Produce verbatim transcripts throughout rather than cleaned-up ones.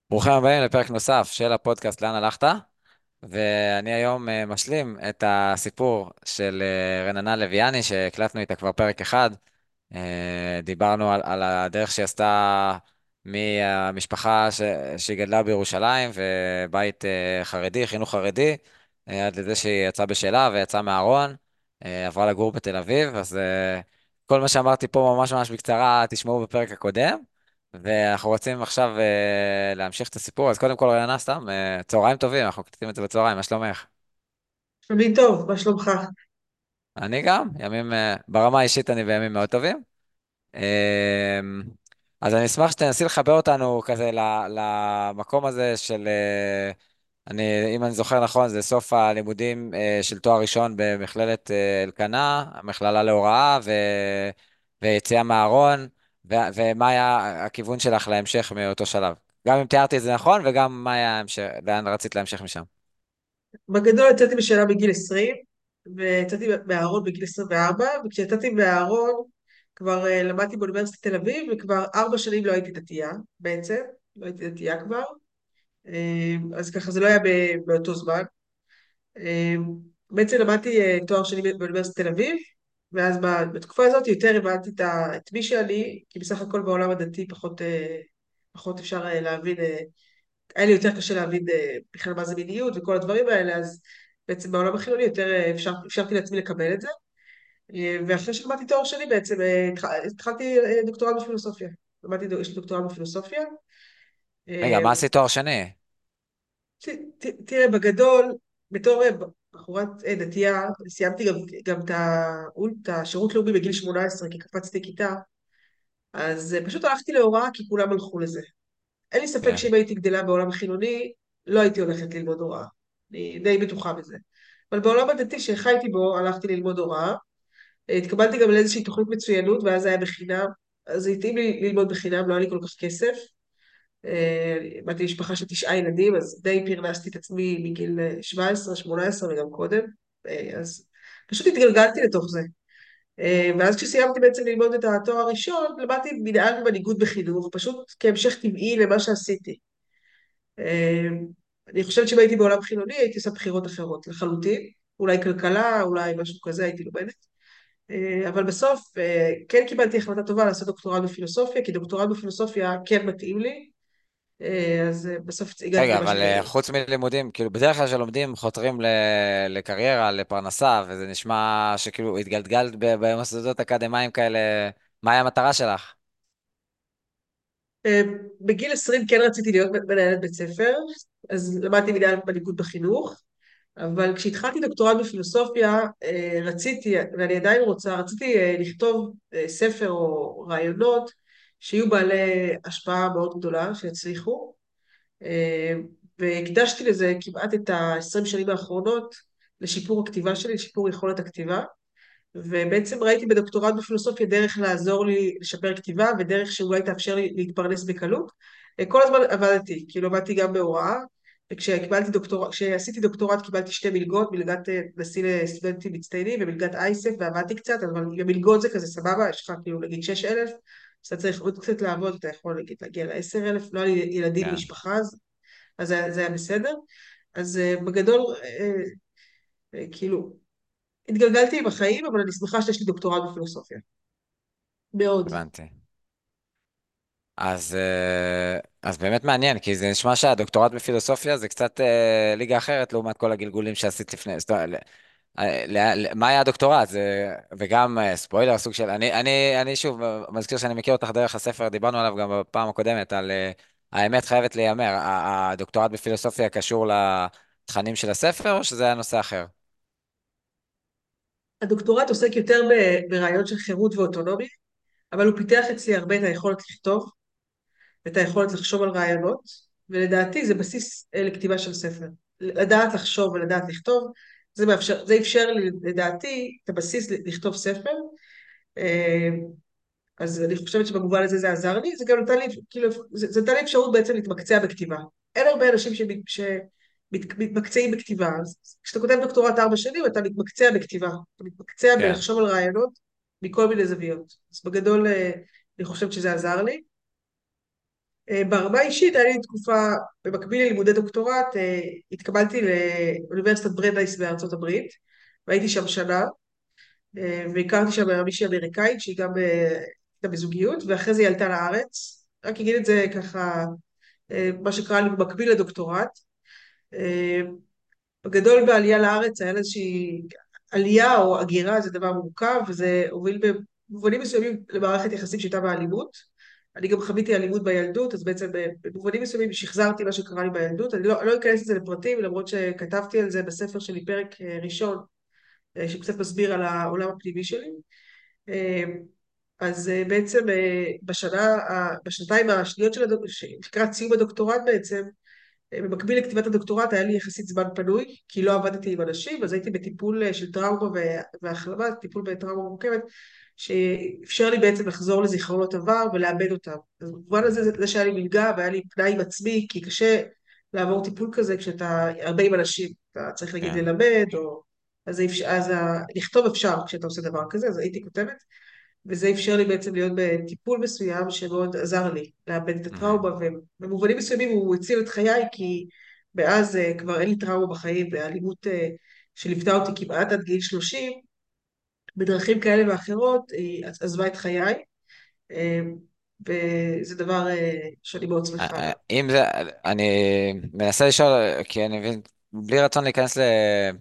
ברוכים הבאים לפרק נוסף של הפודקאסט לאן הלכת, ואני היום אה, משלים את הסיפור של אה, רננה לויאני שהקלטנו איתה כבר פרק אחד. אה, דיברנו על, על הדרך שהיא עשתה מהמשפחה ש, שהיא גדלה בירושלים ובית אה, חרדי, חינוך חרדי, אה, עד לזה שהיא יצאה בשלה ויצאה מהארון, אה, עברה לגור בתל אביב. אז אה, כל מה שאמרתי פה ממש ממש בקצרה תשמעו בפרק הקודם. ואנחנו רוצים עכשיו אה, להמשיך את הסיפור. אז קודם כל, רעיונה סתם, אה, צהריים טובים, אנחנו מקליטים את זה בצהריים, מה שלומך? שלומי טוב, מה שלומך? אני גם, ימים, אה, ברמה האישית אני בימים מאוד טובים. אה, אז אני אשמח שתנסי לחבר אותנו כזה ל- למקום הזה של, אה, אני, אם אני זוכר נכון, זה סוף הלימודים אה, של תואר ראשון במכללת אה, אלקנה, המכללה להוראה, ו, ויציאה מהארון, ו, ומה היה הכיוון שלך להמשך מאותו שלב. גם אם תיארתי את זה נכון, וגם מה היה ההמשך, לאן רצית להמשך משם. בגדול יצאתי בשאלה בגיל עשרים, ויצאתי מהארון בגיל עשרים וארבע, וכשיצאתי מהארון כבר uh, למדתי באוניברסיטת תל אביב, וכבר ארבע שנים לא הייתי דתייה, בעצם, לא הייתי דתייה כבר, uh, אז ככה זה לא היה ב- באותו זמן. Uh, בעצם למדתי uh, תואר שני באוניברסיטת תל אביב, ואז ב- בתקופה הזאת יותר הבנתי את, ה- את מי שאני, כי בסך הכל בעולם הדתי פחות, uh, פחות אפשר uh, להבין, uh, היה לי יותר קשה להבין אה, בכלל מה זה מיניות וכל הדברים האלה, אז בעצם בעולם החילוני יותר אה, אפשר, אפשרתי לעצמי לקבל את זה. אה, ואחרי שלמדתי תואר שני בעצם אה, התח- התחלתי אה, דוקטורט בפילוסופיה. למדתי, דו- יש לי דוקטורט בפילוסופיה. רגע, אה, מה עשית תואר שני? ת- ת- תראה, בגדול, בתור אה, בחורת אה, דתייה, סיימתי גם, גם את ה- את השירות לאומי בגיל שמונה עשרה, כי קפצתי כיתה, אז אה, פשוט הלכתי להוראה כי כולם הלכו לזה. אין לי ספק כן. שאם הייתי גדלה בעולם החילוני, לא הייתי הולכת ללמוד הוראה. אני די בטוחה בזה. אבל בעולם הדתי שחייתי בו, הלכתי ללמוד הוראה. התקבלתי גם לאיזושהי תוכנית מצוינות, ואז זה היה בחינם. אז זה התאים לי ללמוד בחינם, לא היה לי כל כך כסף. אה, באתי משפחה של תשעה ילדים, אז די פרנסתי את עצמי מגיל שבע עשרה, שמונה עשרה וגם קודם. אה, אז פשוט התגלגלתי לתוך זה. אה, ואז כשסיימתי בעצם ללמוד את התואר הראשון, למדתי מנהל ומנהיגות בחינוך, פשוט כהמשך טבעי למה שעשיתי. אה, אני חושבת שאם הייתי בעולם חילוני, הייתי עושה בחירות אחרות לחלוטין. אולי כלכלה, אולי משהו כזה, הייתי לומדת. אה, אבל בסוף אה, כן קיבלתי החלטה טובה לעשות דוקטורט בפילוסופיה, כי דוקטורט בפילוסופיה כן מתאים לי, אה, אז אה, בסוף הגעתי רגע, למה אבל שהגעתי. אה, חוץ מלימודים, כאילו בדרך כלל שלומדים חותרים ל... לקריירה, לפרנסה, וזה נשמע שכאילו התגלגלת ב- במוסדות אקדמיים כאלה, מה היה המטרה שלך? אה, בגיל עשרים כן רציתי להיות מנהלת בית ספר, אז למדתי מנהל מנהיגות בחינוך, אבל כשהתחלתי דוקטורט בפילוסופיה, אה, רציתי, ואני עדיין רוצה, רציתי אה, לכתוב אה, ספר או רעיונות שיהיו בעלי השפעה מאוד גדולה, שיצליחו, אה, והקדשתי לזה כמעט את ה-עשרים שנים האחרונות לשיפור הכתיבה שלי, לשיפור יכולת הכתיבה, ובעצם ראיתי בדוקטורט בפילוסופיה דרך לעזור לי לשפר כתיבה, ודרך שאולי תאפשר לי להתפרנס בקלות. אה, כל הזמן עבדתי, כאילו עבדתי גם בהוראה, וכשקיבלתי דוקטורט, כשעשיתי דוקטורט קיבלתי שתי מלגות, מלגת אה, נשיא לסטודנטים מצטיינים ומלגת אייסף, ועבדתי קצת, אבל עם המלגות זה כזה סבבה, יש לך כאילו נגיד שש אלף, אז אתה צריך עוד קצת לעבוד, אתה יכול נגיד להגיע ל-עשרת אלפים, לא היה לי ילדים כן. משפחה, אז אז זה, זה היה בסדר. אז אה, בגדול, אה, אה, כאילו, התגלגלתי עם החיים, אבל אני שמחה שיש לי דוקטורט בפילוסופיה. מאוד. הבנתי. אז, אה, אז באמת מעניין, כי זה נשמע שהדוקטורט בפילוסופיה זה קצת אה, ליגה אחרת לעומת כל הגלגולים שעשית לפני. זאת אומרת, אה, ל- ל- מה היה הדוקטורט? זה, וגם אה, ספוילר, סוג של... אני, אני, אני שוב מזכיר שאני מכיר אותך דרך הספר, דיברנו עליו גם בפעם הקודמת, על אה, האמת חייבת להיאמר. ה- הדוקטורט בפילוסופיה קשור לתכנים של הספר, או שזה היה נושא אחר? הדוקטורט עוסק יותר ב- ברעיון של חירות ואוטונומיה, אבל הוא פיתח אצלי הרבה את היכולת לכתוב, את היכולת לחשוב על רעיונות, ולדעתי זה בסיס אה, לכתיבה של ספר. לדעת לחשוב ולדעת לכתוב, זה מאפשר, זה אפשר לי, לדעתי, את הבסיס ל- לכתוב ספר. אה, אז אני חושבת שבמובן הזה זה עזר לי, זה גם נתן לי, כאילו, זה, זה נתן לי אפשרות בעצם להתמקצע בכתיבה. אין הרבה אנשים שמתמקצעים בכתיבה, אז כשאתה כותב דוקטורט ארבע שנים, אתה מתמקצע בכתיבה, אתה מתמקצע כן. בלחשוב על רעיונות מכל מיני זוויות. אז בגדול, אה, אני חושבת שזה עזר לי. אה, ברמה האישית, היה לי תקופה, במקביל ללימודי דוקטורט, אה, התקבלתי לאוניברסיטת ברנדייס בארצות הברית, והייתי שם שנה, אה, והכרתי שם מישהי אמריקאית, שהיא גם אה, הייתה בזוגיות, ואחרי זה היא עלתה לארץ. רק אגיד את זה ככה, אה, מה שקרה לי במקביל לדוקטורט. אה, בגדול בעלייה לארץ היה איזושהי עלייה או הגירה, זה דבר מורכב, וזה הוביל במובנים מסוימים למערכת יחסים שהייתה באלימות. אני גם חוויתי אלימות בילדות, אז בעצם במובנים מסוימים שחזרתי מה שקרה לי בילדות. אני לא, אני לא אכנס לזה לפרטים, למרות שכתבתי על זה בספר שלי פרק אה, ראשון, אה, שקצת מסביר על העולם הפנימי שלי. אה, אז אה, בעצם אה, בשנה, ה- בשנתיים השניות של הדוק... לקראת סיום הדוקטורט בעצם, במקביל לכתיבת הדוקטורט היה לי יחסית זמן פנוי, כי לא עבדתי עם אנשים, אז הייתי בטיפול אה, של טראומה ו- והחלמה, טיפול בטראומה מורכבת, שאפשר לי בעצם לחזור לזיכרונות עבר ולאבד אותם. אז במובן הזה, זה זה שהיה לי מלגה והיה לי פנאי עם עצמי, כי קשה לעבור טיפול כזה כשאתה הרבה עם אנשים, אתה צריך נגיד כן. ללמד, או... אז, זה אפשר, אז ה... לכתוב אפשר כשאתה עושה דבר כזה, אז הייתי כותבת. וזה אפשר לי בעצם להיות בטיפול מסוים שמאוד עזר לי לאבד את מהמם. הטראומה, ובמובנים מסוימים הוא הציל את חיי, כי מאז אה, כבר אין לי טראומה בחיים, והאלימות אה, שליוותה אותי כמעט עד גיל שלושים, בדרכים כאלה ואחרות, היא עזבה את חיי, אה, וזה דבר אה, שאני מאוד אה, שמחה אה, עליו. אם זה, אני מנסה לשאול, כי אני מבין, בלי רצון להיכנס ל...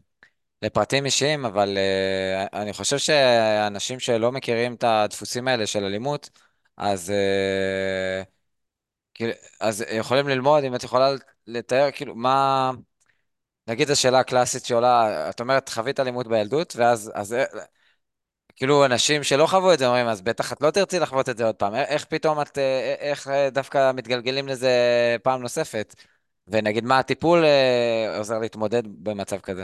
לפרטים אישיים, אבל uh, אני חושב שאנשים שלא מכירים את הדפוסים האלה של אלימות, אז, uh, כאילו, אז יכולים ללמוד, אם את יכולה לתאר, כאילו, מה, נגיד השאלה הקלאסית שעולה, את אומרת, חווית אלימות בילדות, ואז, אז, אה, כאילו, אנשים שלא חוו את זה אומרים, אז בטח את לא תרצי לחוות את זה עוד פעם. א- איך פתאום את, אה, איך אה, דווקא מתגלגלים לזה פעם נוספת? ונגיד, מה הטיפול uh, עוזר להתמודד במצב כזה?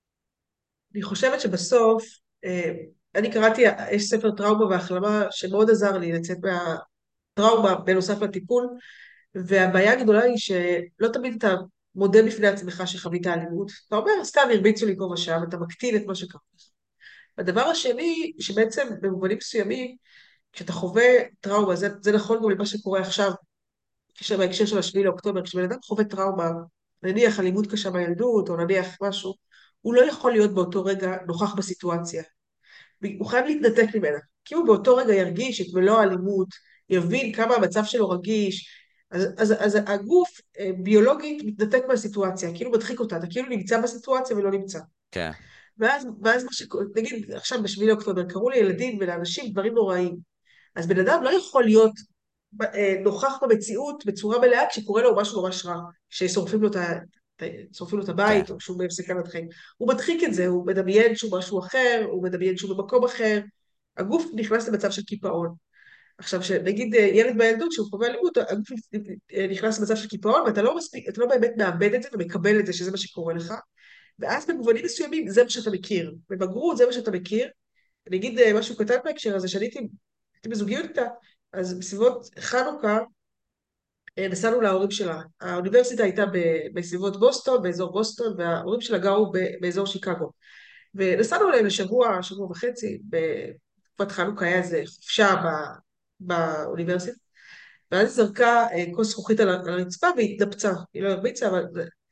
אני חושבת שבסוף, אה, אני קראתי, יש ספר טראומה והחלמה שמאוד עזר לי לצאת מהטראומה בנוסף לטיפול, והבעיה הגדולה היא שלא תמיד אתה מודה בפני עצמך שחווית אלימות. אתה אומר, סתם הרביצו לי פה ושם, אתה מקטין את מה שקרה לך. הדבר השני, שבעצם במובנים מסוימים, כשאתה חווה טראומה, זה, זה נכון גם למה שקורה עכשיו, כש- בהקשר של השביעי לאוקטובר, כשבן אדם חווה טראומה, נניח אלימות קשה בילדות, או נניח משהו, הוא לא יכול להיות באותו רגע נוכח בסיטואציה. הוא חייב להתנתק ממנה. כי הוא באותו רגע ירגיש את מלוא האלימות, יבין כמה המצב שלו רגיש, אז, אז, אז הגוף אה, ביולוגית מתנתק מהסיטואציה, כאילו מדחיק אותה, אתה כאילו נמצא בסיטואציה ולא נמצא. כן, ואז, ואז מה שקורה, נגיד עכשיו בשביעי לאוקטובר, קראו לילדים ולאנשים דברים נוראים, אז בן אדם לא יכול להיות אה, נוכח במציאות בצורה מלאה כשקורה לו משהו ממש רע, ששורפים לו את ה... שורפים לו את כן, הבית, או שהוא בסכנת חיים. הוא מדחיק את זה, הוא מדמיין שהוא משהו אחר, הוא מדמיין שהוא במקום אחר. הגוף נכנס למצב של קיפאון. עכשיו, שנגיד אה, ילד בילדות שהוא חווה אלימות, הגוף אה, נכנס למצב של קיפאון, ואתה לא מספיק, אתה לא באמת מאבד את זה ומקבל את זה שזה מה שקורה לך, ואז במובנים מסוימים זה מה שאתה מכיר. בבגרות זה מה שאתה מכיר. אני אגיד אה, משהו קטן בהקשר הזה, שאני הייתי, הייתי בזוגיות איתה, אז בסביבות חנוכה, אה, נסענו להורים שלה. האוניברסיטה הייתה ב- בסביבות בוסטון, באזור בוסטון, וההורים שלה גרו ב- באזור שיקגו. ונסענו אליהם לשבוע, שבוע וחצי, בתקופת חנוכה היה איזה חופשה ב- באוניברסיטה, ואז היא זרקה אה, כוס זכוכית על ה- על הרצפה והתנפצה. היא לא הרביצה, אבל...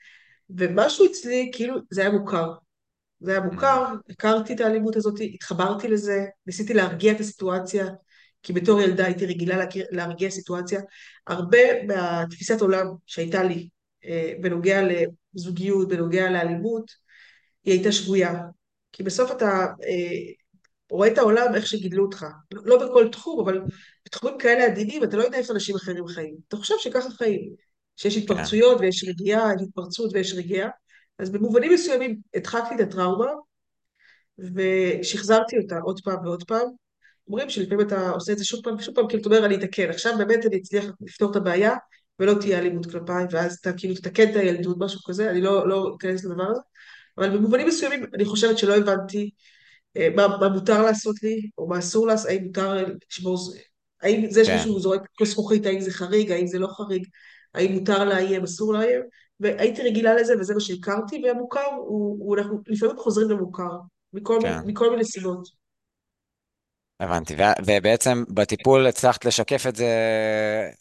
ומשהו אצלי, כאילו, זה היה מוכר. זה היה mm, מוכר, הכרתי את האלימות הזאת, התחברתי לזה, ניסיתי להרגיע את הסיטואציה, כי בתור ילדה הייתי רגילה להכיר, להרגיע סיטואציה. הרבה מהתפיסת עולם שהייתה לי אה, בנוגע לזוגיות, בנוגע לאלימות, היא הייתה שגויה. כי בסוף אתה אה, רואה את העולם איך שגידלו אותך. לא בכל תחום, אבל בתחומים כאלה עדינים, אתה לא יודע איך אנשים אחרים חיים. אתה חושב שככה חיים, שיש כן, התפרצויות ויש רגיעה, יש התפרצות ויש רגיעה. אז במובנים מסוימים הדחקתי את הטראומה, ושחזרתי אותה עוד פעם ועוד פעם. אומרים שלפעמים אתה עושה את זה שוב פעם ושוב פעם, כאילו אתה אומר, אני אתקן, עכשיו באמת אני אצליח לפתור את הבעיה, ולא תהיה אלימות כלפיי, ואז אתה כאילו תתקן את הילדות, משהו כזה, אני לא, לא אכנס לדבר הזה, אבל במובנים מסוימים אני חושבת שלא הבנתי אה, מה, מה מותר לעשות לי, או מה אסור לעשות, האם מותר לשבור, ז- האם זה כן, שמישהו זורק כוס זכוכית, האם זה חריג, האם זה לא חריג, האם מותר לאיים, אסור לאיים, והייתי רגילה לזה, וזה מה שהכרתי, והמוכר, הוא, הוא, אנחנו לפעמים חוזרים למוכר, מכל, מיני- כן, מכל מיני סיבות. הבנתי. ו- ובעצם בטיפול הצלחת לשקף את זה,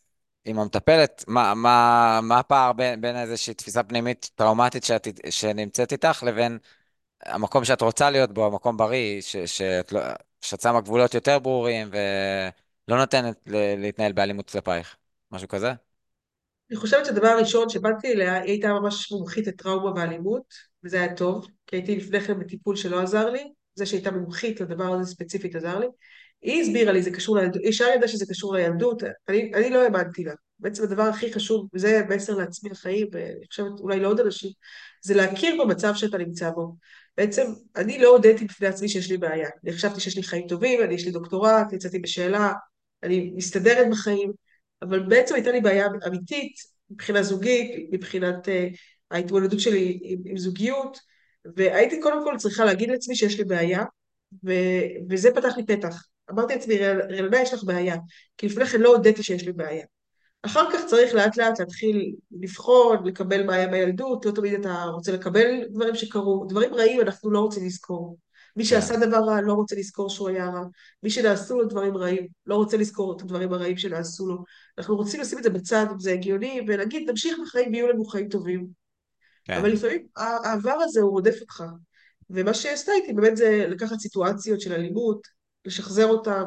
עם המטפלת, מה, מה, מה הפער בין, בין איזושהי תפיסה פנימית טראומטית שאת, שנמצאת איתך לבין המקום שאת רוצה להיות בו, המקום בריא, ש, שאת, לא, שאת שמה גבולות יותר ברורים ולא נותנת ל- להתנהל באלימות כלפייך, משהו כזה? אני חושבת שהדבר הראשון שבאתי אליה, היא הייתה ממש מומחית לטראומה ואלימות, וזה היה טוב, כי הייתי לפני כן בטיפול שלא עזר לי, זה שהייתה מומחית לדבר הזה ספציפית עזר לי. היא הסבירה לי, זה קשור לילדות, היא ישר ידעה שזה קשור לילדות, אני, אני לא האמנתי לה. בעצם הדבר הכי חשוב, וזה מסר לעצמי לחיים, ואני חושבת אולי לעוד אנשים, זה להכיר במצב שאתה נמצא בו. בעצם אני לא הודיתי בפני עצמי שיש לי בעיה. אני חשבתי שיש לי חיים טובים, אני יש לי דוקטורט, יצאתי בשאלה, אני מסתדרת בחיים, אבל בעצם הייתה לי בעיה אמיתית, מבחינה זוגית, מבחינת uh, ההתמודדות שלי עם, עם זוגיות, והייתי קודם כל צריכה להגיד לעצמי שיש לי בעיה, ו, וזה פתח לי פתח. אמרתי לעצמי, רלמה, יש לך בעיה, כי לפני כן לא הודיתי שיש לי בעיה. אחר כך צריך לאט לאט להתחיל לבחון, לקבל מה היה בילדות, לא תמיד אתה רוצה לקבל דברים שקרו, דברים רעים אנחנו לא רוצים לזכור. מי כן, שעשה דבר רע לא רוצה לזכור שהוא היה רע. מי שנעשו לו דברים רעים לא רוצה לזכור את הדברים הרעים שנעשו לו. אנחנו רוצים לשים את זה בצד, אם זה הגיוני, ולהגיד, נמשיך בחיים ויהיו לנו חיים טובים. אבל כן, לפעמים העבר הזה הוא רודף אותך. ומה שעשתה איתי באמת זה לקחת סיטואציות של אלימות, לשחזר אותן,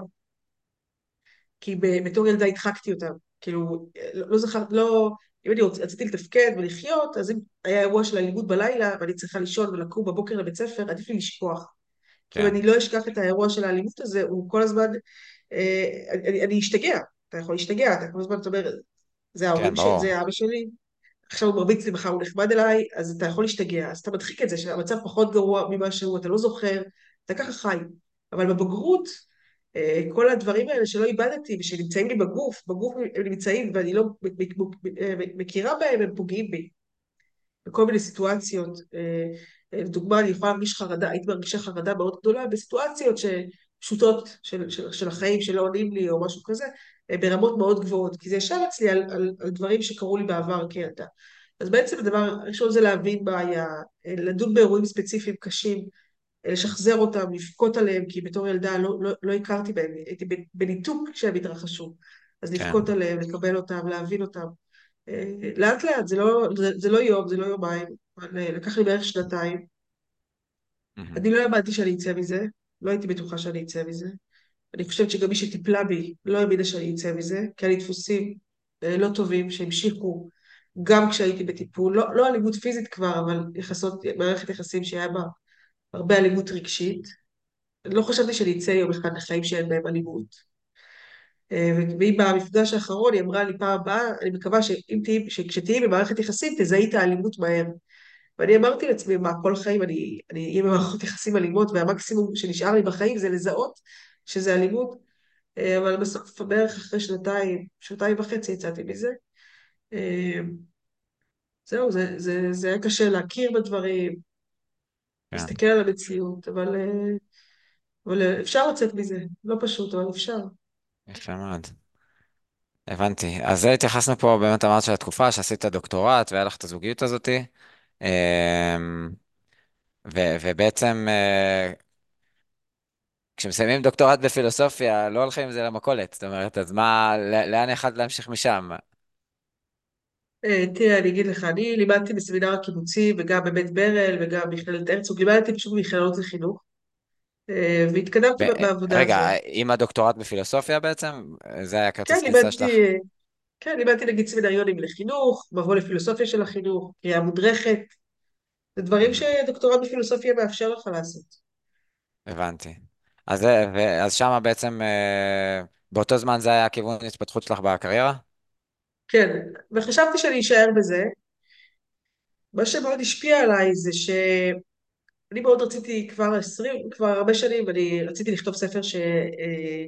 כי ב- בתור ילדה הדחקתי אותם. כאילו, לא, לא זכרת, לא... אם אני רוצ, רציתי לתפקד ולחיות, אז אם היה אירוע של אלימות בלילה, ואני צריכה לישון ולקום בבוקר לבית ספר, עדיף לי לשכוח. כי אם כן, אני לא אשכח את האירוע של האלימות הזה, הוא כל הזמן... אה, אני, אני אשתגע. אתה יכול להשתגע, אתה כל הזמן, אתה אומר, זה ההורים כן, שלי, ברור. זה אבא שלי, עכשיו הוא מרביץ לי, מחר הוא נחמד אליי, אז אתה יכול להשתגע, אז אתה מדחיק את זה, שהמצב פחות גרוע ממה שהוא, אתה לא זוכר, אתה ככה חי. אבל בבגרות, אה, כל הדברים האלה שלא איבדתי ושנמצאים לי בגוף, בגוף הם נמצאים ואני לא מכירה בהם, הם פוגעים בי. בכל מיני סיטואציות. אה, אה, לדוגמה, אני יכולה להרגיש חרדה, הייתי מרגישה חרדה מאוד גדולה בסיטואציות פשוטות של, של, של החיים שלא עונים לי או משהו כזה, אה, ברמות מאוד גבוהות, כי זה ישב אצלי על, על, על דברים שקרו לי בעבר כילדה. אז בעצם הדבר הראשון זה להבין מה היה, אה, לדון באירועים ספציפיים קשים, אה, לשחזר אותם, לבכות עליהם, כי בתור ילדה לא, לא, לא הכרתי בהם, הייתי בניתוק כשהם התרחשו. אז כן. לבכות עליהם, לקבל אותם, להבין אותם. אה, לאט לאט, זה לא, זה, זה לא יום, זה לא יומיים, אבל אה, לקח לי בערך שנתיים. מהמם. אני לא האמנתי שאני אצא מזה, לא הייתי בטוחה שאני אצא מזה. אני חושבת שגם מי שטיפלה בי לא האמינה שאני אצא מזה, כי היה לי דפוסים אה, לא טובים שהמשיכו גם כשהייתי בטיפול, לא, לא אלימות פיזית כבר, אבל יחסות, מערכת יחסים שהיה בה הרבה אלימות רגשית. אני לא חשבתי שאני אצא יום אחד לחיים שאין בהם אלימות. אה, והיא במפגש האחרון, היא אמרה לי פעם הבאה, אני מקווה שאם תהיי, שכשתהיי במערכת יחסים, תזהי את האלימות מהר. ואני אמרתי לעצמי, מה, כל החיים אני, אני אהיה במערכות יחסים אלימות, והמקסימום שנשאר לי בחיים זה לזהות שזה אלימות. אה, אבל בסוף, בערך אחרי שנתיים, שנתיים וחצי יצאתי מזה. אה, זהו, זה, זה, זה היה קשה להכיר בדברים, כן, להסתכל על המציאות, אבל, אה, אבל אפשר לצאת מזה. לא פשוט, אבל אפשר. יפה מאוד. הבנתי. אז זה התייחסנו פה, באמת אמרת שהתקופה שעשית דוקטורט והיה לך את הזוגיות הזאתי. אמ, ו- ובעצם אה, כשמסיימים דוקטורט בפילוסופיה, לא הולכים עם זה למכולת. זאת אומרת, אז מה, ל- לאן יכולת להמשיך משם? אה, תראה, אני אגיד לך, אני לימדתי בסמינר הקיבוצי וגם בבית ברל וגם במכללת הרצוג, לימדתי פשוט במכללות לחינוך, אה, והתקדמתי ב- בעבודה רגע, הזאת. עם הדוקטורט בפילוסופיה בעצם? זה היה כן, כרטיס כניסה שלך? לימדתי, אה, כן, לימדתי נגיד סמינריונים לחינוך, מבוא לפילוסופיה של החינוך, קריאה מודרכת, זה דברים מהמם. שדוקטורט בפילוסופיה מאפשר לך לעשות. הבנתי. אז, זה- ו- אז שמה בעצם, אה, באותו זמן זה היה הכיוון התפתחות שלך בקריירה? כן, וחשבתי שאני אשאר בזה. מה שמאוד השפיע עליי זה שאני מאוד רציתי כבר עשרים, כבר הרבה שנים, אני רציתי לכתוב ספר ש... אה,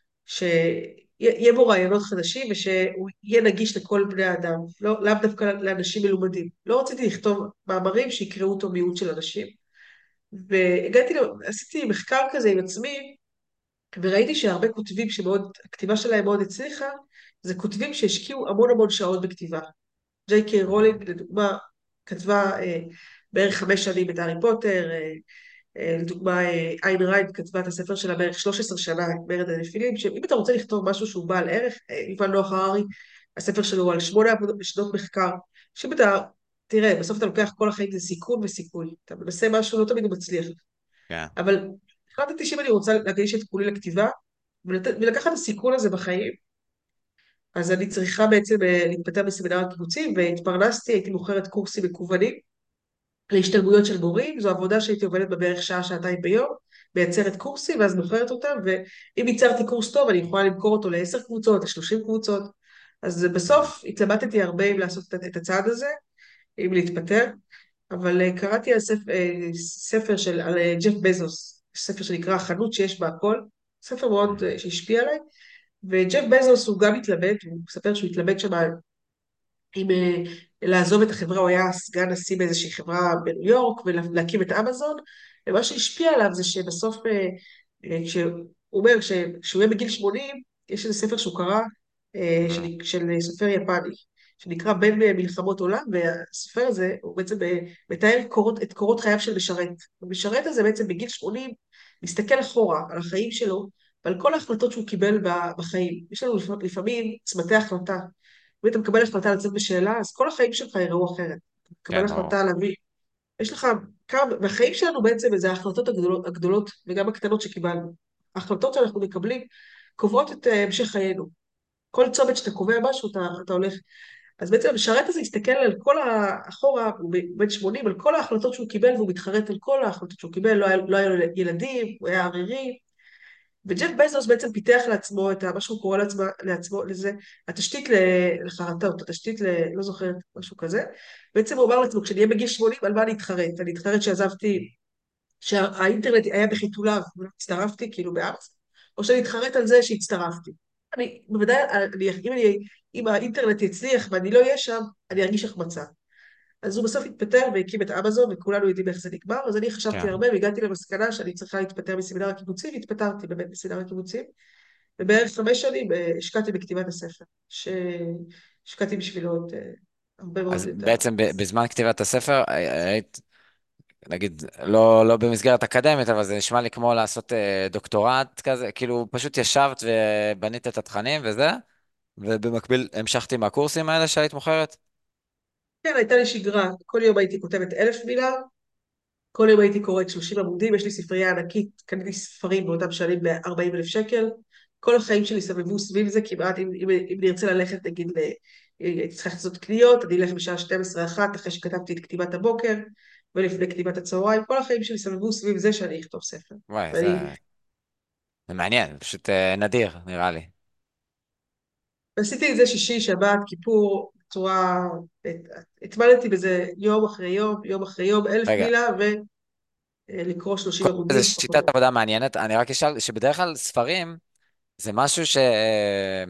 שיהיה בו רעיונות חדשים ושהוא יהיה נגיש לכל בני האדם, לא, לאו דווקא לאנשים מלומדים. לא רציתי לכתוב מאמרים שיקראו אותו מיעוט של אנשים. והגעתי, לו- עשיתי מחקר כזה עם עצמי, וראיתי שהרבה כותבים שמאוד, הכתיבה שלהם מאוד הצליחה, זה כותבים שהשקיעו המון המון שעות בכתיבה. ג'יי קיי מהמם. רולינג, לדוגמה, כתבה אה, בערך חמש שנים את הארי פוטר, אה, אה, לדוגמה, אה, איין ריינד כתבה את הספר שלה בערך שלוש עשרה שנה, את מרד הנפילים, שאם אתה רוצה לכתוב משהו שהוא בעל ערך, אה, יובל נוח הררי, הספר שלו על שמונה שנות מחקר, שאם אתה, תראה, בסוף אתה לוקח כל החיים זה סיכון וסיכוי, אתה מנסה משהו, לא תמיד הוא מצליח, כן. אבל החלטתי שאם אני רוצה להגיש את כולי לכתיבה, ולת- ולקחת את הסיכון הזה בחיים, אז אני צריכה בעצם אה, להתפטר מסמינר הקיבוצים, והתפרנסתי, הייתי מוכרת קורסים מקוונים להשתלמויות של מורים, זו עבודה שהייתי עובדת בה בערך שעה, שעתיים ביום, מייצרת קורסים, ואז מוכרת אותם, ואם ייצרתי קורס טוב, אני יכולה למכור אותו לעשר קבוצות, לשלושים קבוצות, אז בסוף התלבטתי הרבה אם לעשות את את הצעד הזה, אם להתפטר, אבל אה, קראתי על ספר, ספר של, על אה, ג'ף בזוס, ספר שנקרא החנות שיש בה הכל, ספר מאוד אה, שהשפיע עליי, וג'ף בזוס הוא גם התלבט, הוא מספר שהוא התלבט שם עם אה, לעזוב את החברה, הוא היה סגן נשיא באיזושהי חברה בניו יורק ולהקים את אמזון, ומה שהשפיע עליו זה שבסוף, אה, אה, כשהוא אומר שכשהוא יהיה בגיל שמונים, יש איזה ספר שהוא קרא אה, של, של סופר יפני, שנקרא בין אה, מלחמות עולם, והסופר הזה הוא בעצם אה, מתאר קורות, את קורות חייו של משרת. המשרת הזה בעצם בגיל שמונים מסתכל אחורה על החיים שלו ועל כל ההחלטות שהוא קיבל ב- בחיים. יש לנו לפעמים צמתי החלטה. אם אתה מקבל החלטה לצאת בשאלה, אז כל החיים שלך יראו אחרת. אתה מקבל כן, ברור. החלטה להביא. יש לך כמה, בחיים שלנו בעצם זה ההחלטות הגדולות, הגדולות וגם הקטנות שקיבלנו. ההחלטות שאנחנו מקבלים קובעות את אה, המשך חיינו. כל צומת שאתה קובע משהו, אתה, אתה הולך. אז בעצם המשרת הזה הסתכל על כל האחורה, הוא בן שמונים, על כל ההחלטות שהוא קיבל, והוא מתחרט על כל ההחלטות שהוא קיבל, לא היה, לא היה לו ילדים, הוא היה ערירי, וג'ף בזוס בעצם פיתח לעצמו את ה- מה שהוא קורא לעצמו, לעצמו לזה, התשתית ל- לחרטות, התשתית ל... לא זוכרת, משהו כזה. בעצם הוא אמר לעצמו, כשאני אהיה בגיל שמונים, על מה אני אתחרט? אני אתחרט שעזבתי, שהאינטרנט היה בחיתוליו, ולא הצטרפתי, כאילו בארץ, או שאני אתחרט על זה שהצטרפתי. אני, בוודאי, אני, אם, אני, אם האינטרנט יצליח ואני לא אהיה שם, אני ארגיש החמצה. אז הוא בסוף התפטר והקים את אמזון, וכולנו יודעים איך זה נגמר, אז אני חשבתי כן. הרבה, והגעתי למסקנה שאני צריכה להתפטר מסמינר הקיבוצים, והתפטרתי באמת מסמינר הקיבוצים, ובערך חמש שנים אה, השקעתי בכתיבת הספר, שהשקעתי בשבילו עוד אה, הרבה מאוד אז את ה... בעצם ב- בזמן כתיבת הספר, הי- היית, נגיד, לא, לא במסגרת אקדמית, אבל זה נשמע לי כמו לעשות אה, דוקטורט כזה, כאילו פשוט ישבת ובנית את התכנים וזה, ובמקביל המשכת עם הקורסים האלה שהיית מוכרת? כן, הייתה לי שגרה, כל יום הייתי כותבת אלף מילה, כל יום הייתי קוראת שלושים עמודים, יש לי ספרייה ענקית, קניתי ספרים באותם שנים ב-ארבעים אלף שקל, כל החיים שלי סבבו סביב זה כמעט, אם, אם, אם נרצה ללכת, נגיד, ל- הייתי צריכה לעשות קניות, אני אלך בשעה שתים עשרה אחת, אחרי שכתבתי את כתיבת הבוקר, ולפני כתיבת הצהריים, כל החיים שלי סבבו סביב זה שאני אכתוב ספר. וואי, זה, ואני זה מעניין, זה פשוט אה, נדיר, נראה לי. ועשיתי את זה שישי, שבת, כיפור, בצורה... התמדתי בזה יום אחרי יום, יום אחרי יום, אלף רגע, מילה, ולקרוא שלושים קודם כל עמודים, זו פחות שיטת או יותר. עבודה מעניינת, אני רק אשאל, שבדרך כלל ספרים זה משהו ש... אה,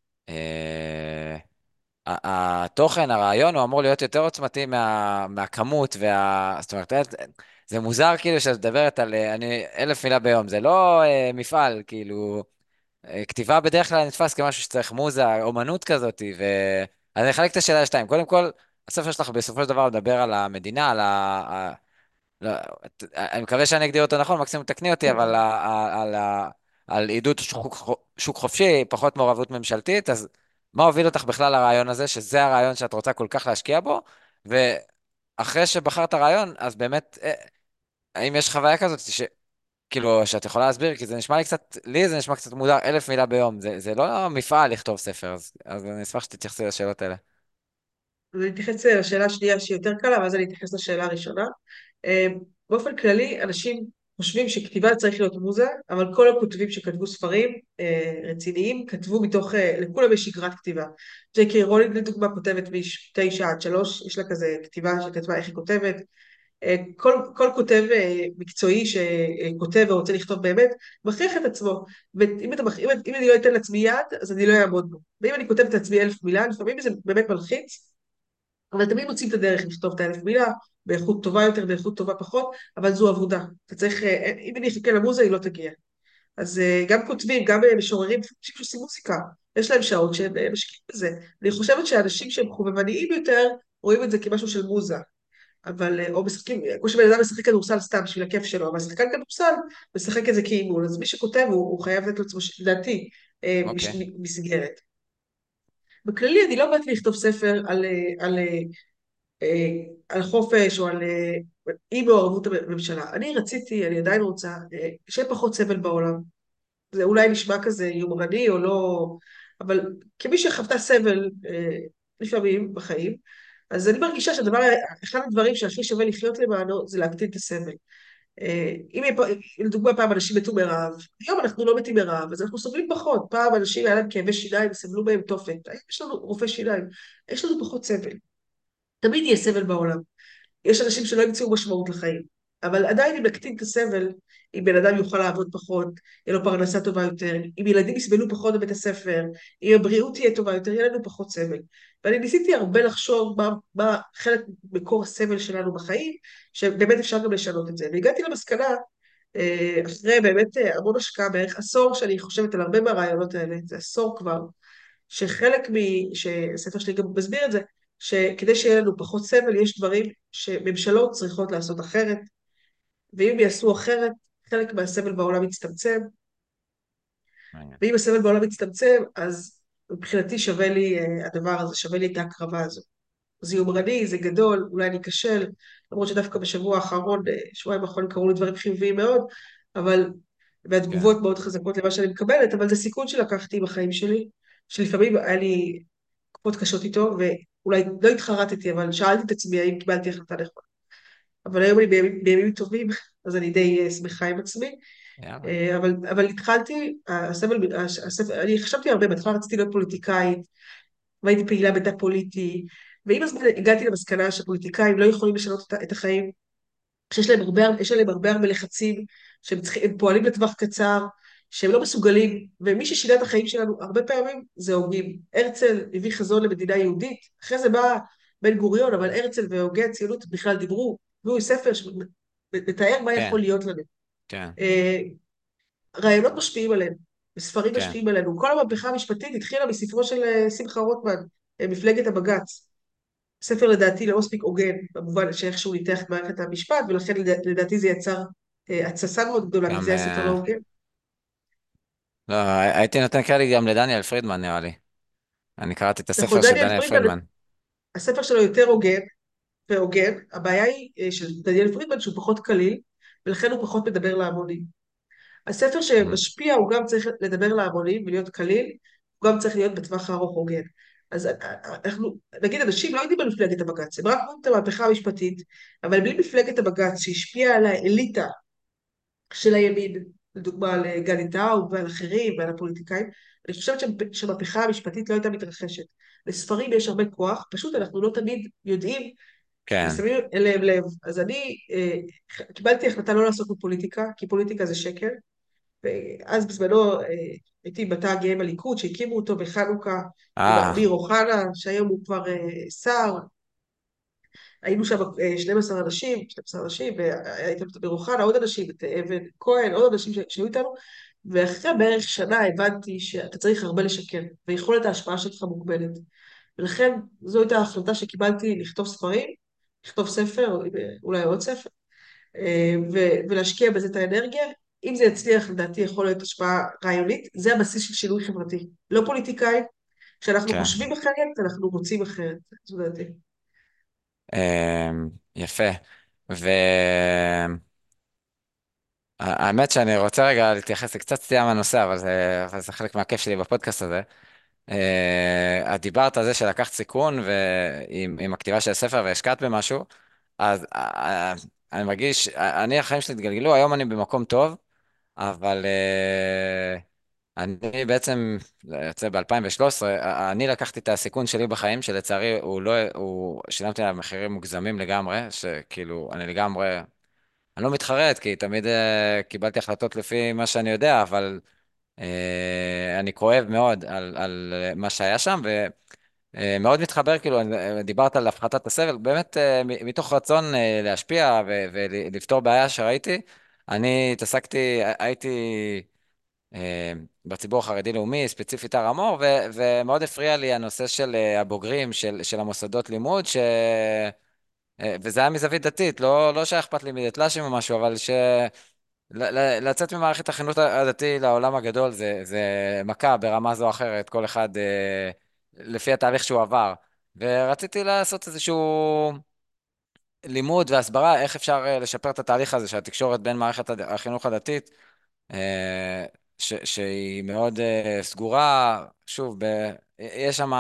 אה, ה- התוכן, הרעיון, הוא אמור להיות יותר עוצמתי מה, מהכמות וה... זאת אומרת, אה, זה מוזר כאילו שאת מדברת על אה, אני, אלף מילה ביום, זה לא אה, מפעל, כאילו, אה, כתיבה בדרך כלל נתפס כמשהו שצריך מוזה, אומנות כזאת, ו... אז אני אחלק את השאלה לשתיים. קודם כל, הספר שלך בסופו של דבר מדבר על המדינה, על ה... לא, את- אני מקווה שאני אגדיר אותו נכון, מקסימום תקני אותי, אבל ה- ה- על, ה- על עידוד שוק, שוק חופשי, פחות מעורבות ממשלתית, אז מה הוביל אותך בכלל לרעיון הזה, שזה הרעיון שאת רוצה כל כך להשקיע בו, ואחרי שבחרת רעיון, אז באמת, אה, האם יש חוויה כזאת, ש, כאילו, שאת יכולה להסביר, כי זה נשמע לי קצת, לי זה נשמע קצת מוזר, אלף מילה ביום, זה, זה לא מפעל לכתוב ספר, אז, אז אני אשמח שתתייחסי לשאלות האלה. אז אני אתייחס לשאלה השנייה שהיא יותר קלה, ואז אני אתייחס לשאלה הראשונה. אה, באופן כללי, אנשים חושבים שכתיבה צריך להיות מוזה, אבל כל הכותבים שכתבו ספרים אה, רציניים, כתבו מתוך, אה, לכולם יש שגרת כתיבה. ג'יי קיי רולינג לדוגמה כותבת מתשע עד שלוש, יש לה כזה כתיבה שכתבה איך היא כותבת. אה, כל, כל כותב אה, מקצועי שכותב ורוצה לכתוב באמת, מכריח את עצמו. ואם אתה, מכ- אם, אם אני לא אתן לעצמי יד, אז אני לא אעמוד בו. ואם אני כותבת לעצמי אלף מילה, לפעמים זה באמת מלחיץ, אבל תמיד מוצאים את הדרך לכתוב את האלף מילה, באיכות טובה יותר, באיכות טובה פחות, אבל זו עבודה. אתה צריך, אה, אם אני אחכה למוזה, היא לא תגיע. אז אה, גם כותבים, גם אה, משוררים, אנשים שעושים מוזיקה, יש להם שעות שהם אה, משקיעים בזה. אני חושבת שאנשים שהם חובבניים יותר, רואים את זה כמשהו של מוזה. אבל, אה, או משחקים, כמו שבן אדם משחק כדורסל סתם בשביל הכיף שלו, אבל שחקן כדורסל משחק את זה כאימון. אז מי שכותב, הוא, הוא חייב לתת לעצמו, לדעתי, אה, מש- אוקיי. מסגרת. בכללי אני לא באתי לכתוב ספר על, אה, על, אה, אה, על חופש או על אה, אי מעורבות הממשלה. אני רציתי, אני עדיין רוצה, אה, שיהיה פחות סבל בעולם. זה אולי נשמע כזה יומרני או לא, אבל כמי שחוותה סבל אה, לפעמים בחיים, אז אני מרגישה שהדבר, אחד הדברים שהכי שווה לחיות למענו זה להקטין את הסבל. אה, אם יהיה פה, לדוגמה פעם אנשים מתו מרעב, היום אנחנו לא מתים מרעב, אז אנחנו סובלים פחות. פעם אנשים היה להם כאבי שיניים, סבלו מהם תופת. היום יש לנו רופא שיניים, יש לנו פחות סבל. תמיד יהיה סבל בעולם. יש אנשים שלא ימצאו משמעות לחיים, אבל עדיין אם נקטין את הסבל, אם בן אדם יוכל לעבוד פחות, יהיה לו פרנסה טובה יותר, אם ילדים יסבלו פחות בבית הספר, אם הבריאות תהיה טובה יותר, יהיה לנו פחות סבל. ואני ניסיתי הרבה לחשוב מה, מה חלק מקור הסבל שלנו בחיים, שבאמת אפשר גם לשנות את זה. והגעתי למסקנה, אה, אחרי באמת אה, המון השקעה, בערך עשור שאני חושבת על הרבה מהרעיונות האלה, זה עשור כבר, שחלק מ... שהספר שלי גם מסביר את זה, שכדי שיהיה לנו פחות סבל, יש דברים שממשלות צריכות לעשות אחרת, ואם יעשו אחרת, חלק מהסבל בעולם יצטמצם, מעניין. ואם הסבל בעולם יצטמצם, אז מבחינתי שווה לי אה, הדבר הזה, שווה לי את ההקרבה הזו. זה יומרני, זה גדול, אולי אני אכשל, למרות שדווקא בשבוע האחרון, אה, שבועיים האחרונים קרו לי דברים חיוביים מאוד, אבל, כן, והתגובות מאוד חזקות למה שאני מקבלת, אבל זה סיכון שלקחתי בחיים שלי, שלפעמים היה לי תקופות קשות איתו, ואולי לא התחרטתי, אבל שאלתי את עצמי האם קיבלתי החלטה נכונה. אבל היום אני בימים, בימים טובים, אז אני די אה, שמחה עם עצמי. יאללה. אה, אבל, אבל התחלתי, הסבל, הס- הספר, אני חשבתי הרבה, בהתחלה רציתי להיות פוליטיקאית, והייתי פעילה בתא פוליטי, ועם הזמן הגעתי למסקנה שפוליטיקאים לא יכולים לשנות את ה- את החיים, שיש להם הרבה, יש עליהם הרבה הרבה לחצים, שהם צריכים, הם פועלים לטווח קצר, שהם לא מסוגלים, ומי ששינה את החיים שלנו הרבה פעמים זה הוגים. הרצל הביא חזון למדינה יהודית, אחרי זה בא בן גוריון, אבל הרצל והוגי הציונות בכלל דיברו, הביאו ספר שמתאר מה כן, יכול להיות לנו. כן, אה, רעיונות משפיעים עלינו, ספרים כן, משפיעים עלינו. כל המהפכה המשפטית התחילה מספרו של אה, שמחה רוטמן, אה, מפלגת הבג"ץ. ספר לדעתי לא מספיק הוגן, במובן שאיך שהוא ניתח את מערכת המשפט, ולכן לדע- לדעתי זה יצר אה, התססה מאוד גדולה, כי גם, זה היה ספר לא אה, הוגן. לא, הייתי נותן קרדיט גם לדניאל פרידמן, נראה לי. אני קראתי את הספר נכון, של דניאל דניאל פרידמן, פרידמן. הספר שלו יותר הוגן והוגן, הבעיה היא אה, של דניאל פרידמן שהוא פחות קליל, ולכן הוא פחות מדבר להמונים. הספר Mhm. שמשפיע הוא גם צריך לדבר להמונים ולהיות קליל, הוא גם צריך להיות בטווח הארוך הוגן. אז אה, אה, אנחנו, נגיד אנשים לא יודעים על מפלגת הבג"ץ, הם רק רואים את המהפכה המשפטית, אבל בלי מפלגת הבג"ץ שהשפיעה על האליטה של הימין, לדוגמה על אה, גלי טאוב ועל אחרים ועל הפוליטיקאים, אני חושבת שהמפ- שהמהפכה המשפטית לא הייתה מתרחשת. לספרים יש הרבה כוח, פשוט אנחנו לא תמיד יודעים כן, ושמים אליהם לב. אז אני אה, קיבלתי החלטה לא לעשות בפוליטיקה, כי פוליטיקה זה שקר, ואז בזמנו אה, הייתי בתא הגאה בליכוד, שהקימו אותו בחנוכה עם אה, אמיר אוחנה, שהיום הוא כבר אה, שר, היינו שם אה, שנים עשר אנשים, שנים עשר אנשים, והייתם את אמיר אוחנה, עוד אנשים, את אבן כהן, עוד אנשים ש- שהיו איתנו, ואחרי בערך שנה הבנתי שאתה צריך הרבה לשקר, ויכולת ההשפעה שלך מוגבלת. ולכן זו הייתה ההחלטה שקיבלתי לכתוב ספרים, לכתוב ספר, או אולי עוד ספר, אה, ו- ולהשקיע בזה את האנרגיה. אם זה יצליח, לדעתי יכול להיות השפעה רעיונית, זה הבסיס של שינוי חברתי. לא פוליטיקאי, כשאנחנו כן. חושבים אחרת, אנחנו רוצים אחרת, זו דעתי. אמ, יפה. והאמת שאני רוצה רגע להתייחס לקצת סטייה מהנושא, אבל זה, אבל זה חלק מהכיף שלי בפודקאסט הזה. אה, את דיברת על זה שלקחת סיכון ועם, עם הכתיבה של הספר והשקעת במשהו, אז אה, אני מרגיש, אני החיים שלי התגלגלו, היום אני במקום טוב, אבל אה, אני בעצם, זה יוצא ב-אלפיים ושלוש עשרה, אני לקחתי את הסיכון שלי בחיים, שלצערי הוא לא, הוא, שילמתי עליו מחירים מוגזמים לגמרי, שכאילו, אני לגמרי, אני לא מתחרט, כי תמיד uh, קיבלתי החלטות לפי מה שאני יודע, אבל uh, אני כואב מאוד על, על אה, מה שהיה שם, ומאוד מתחבר, כאילו, אני- דיברת על הפחתת הסבל, באמת, uh, מ- מתוך רצון uh, להשפיע ו- ולפתור בעיה שראיתי, אני התעסקתי, הייתי... אה, בציבור החרדי-לאומי, ספציפית הר המור, ו- ומאוד הפריע לי הנושא של אה, הבוגרים, של, של המוסדות לימוד, ש... אה, וזה היה מזווית דתית, לא, לא שהיה אכפת לי מדתל"שים או משהו, אבל ש... ל- ל- לצאת ממערכת החינוך הדתי לעולם הגדול זה, זה מכה ברמה זו או אחרת, כל אחד אה, לפי התהליך שהוא עבר. ורציתי לעשות איזשהו לימוד והסברה, איך אפשר אה, לשפר את התהליך הזה, שהתקשורת בין מערכת הד- החינוך הדתית, אה, ש, שהיא מאוד אה, סגורה, שוב, ב, יש שם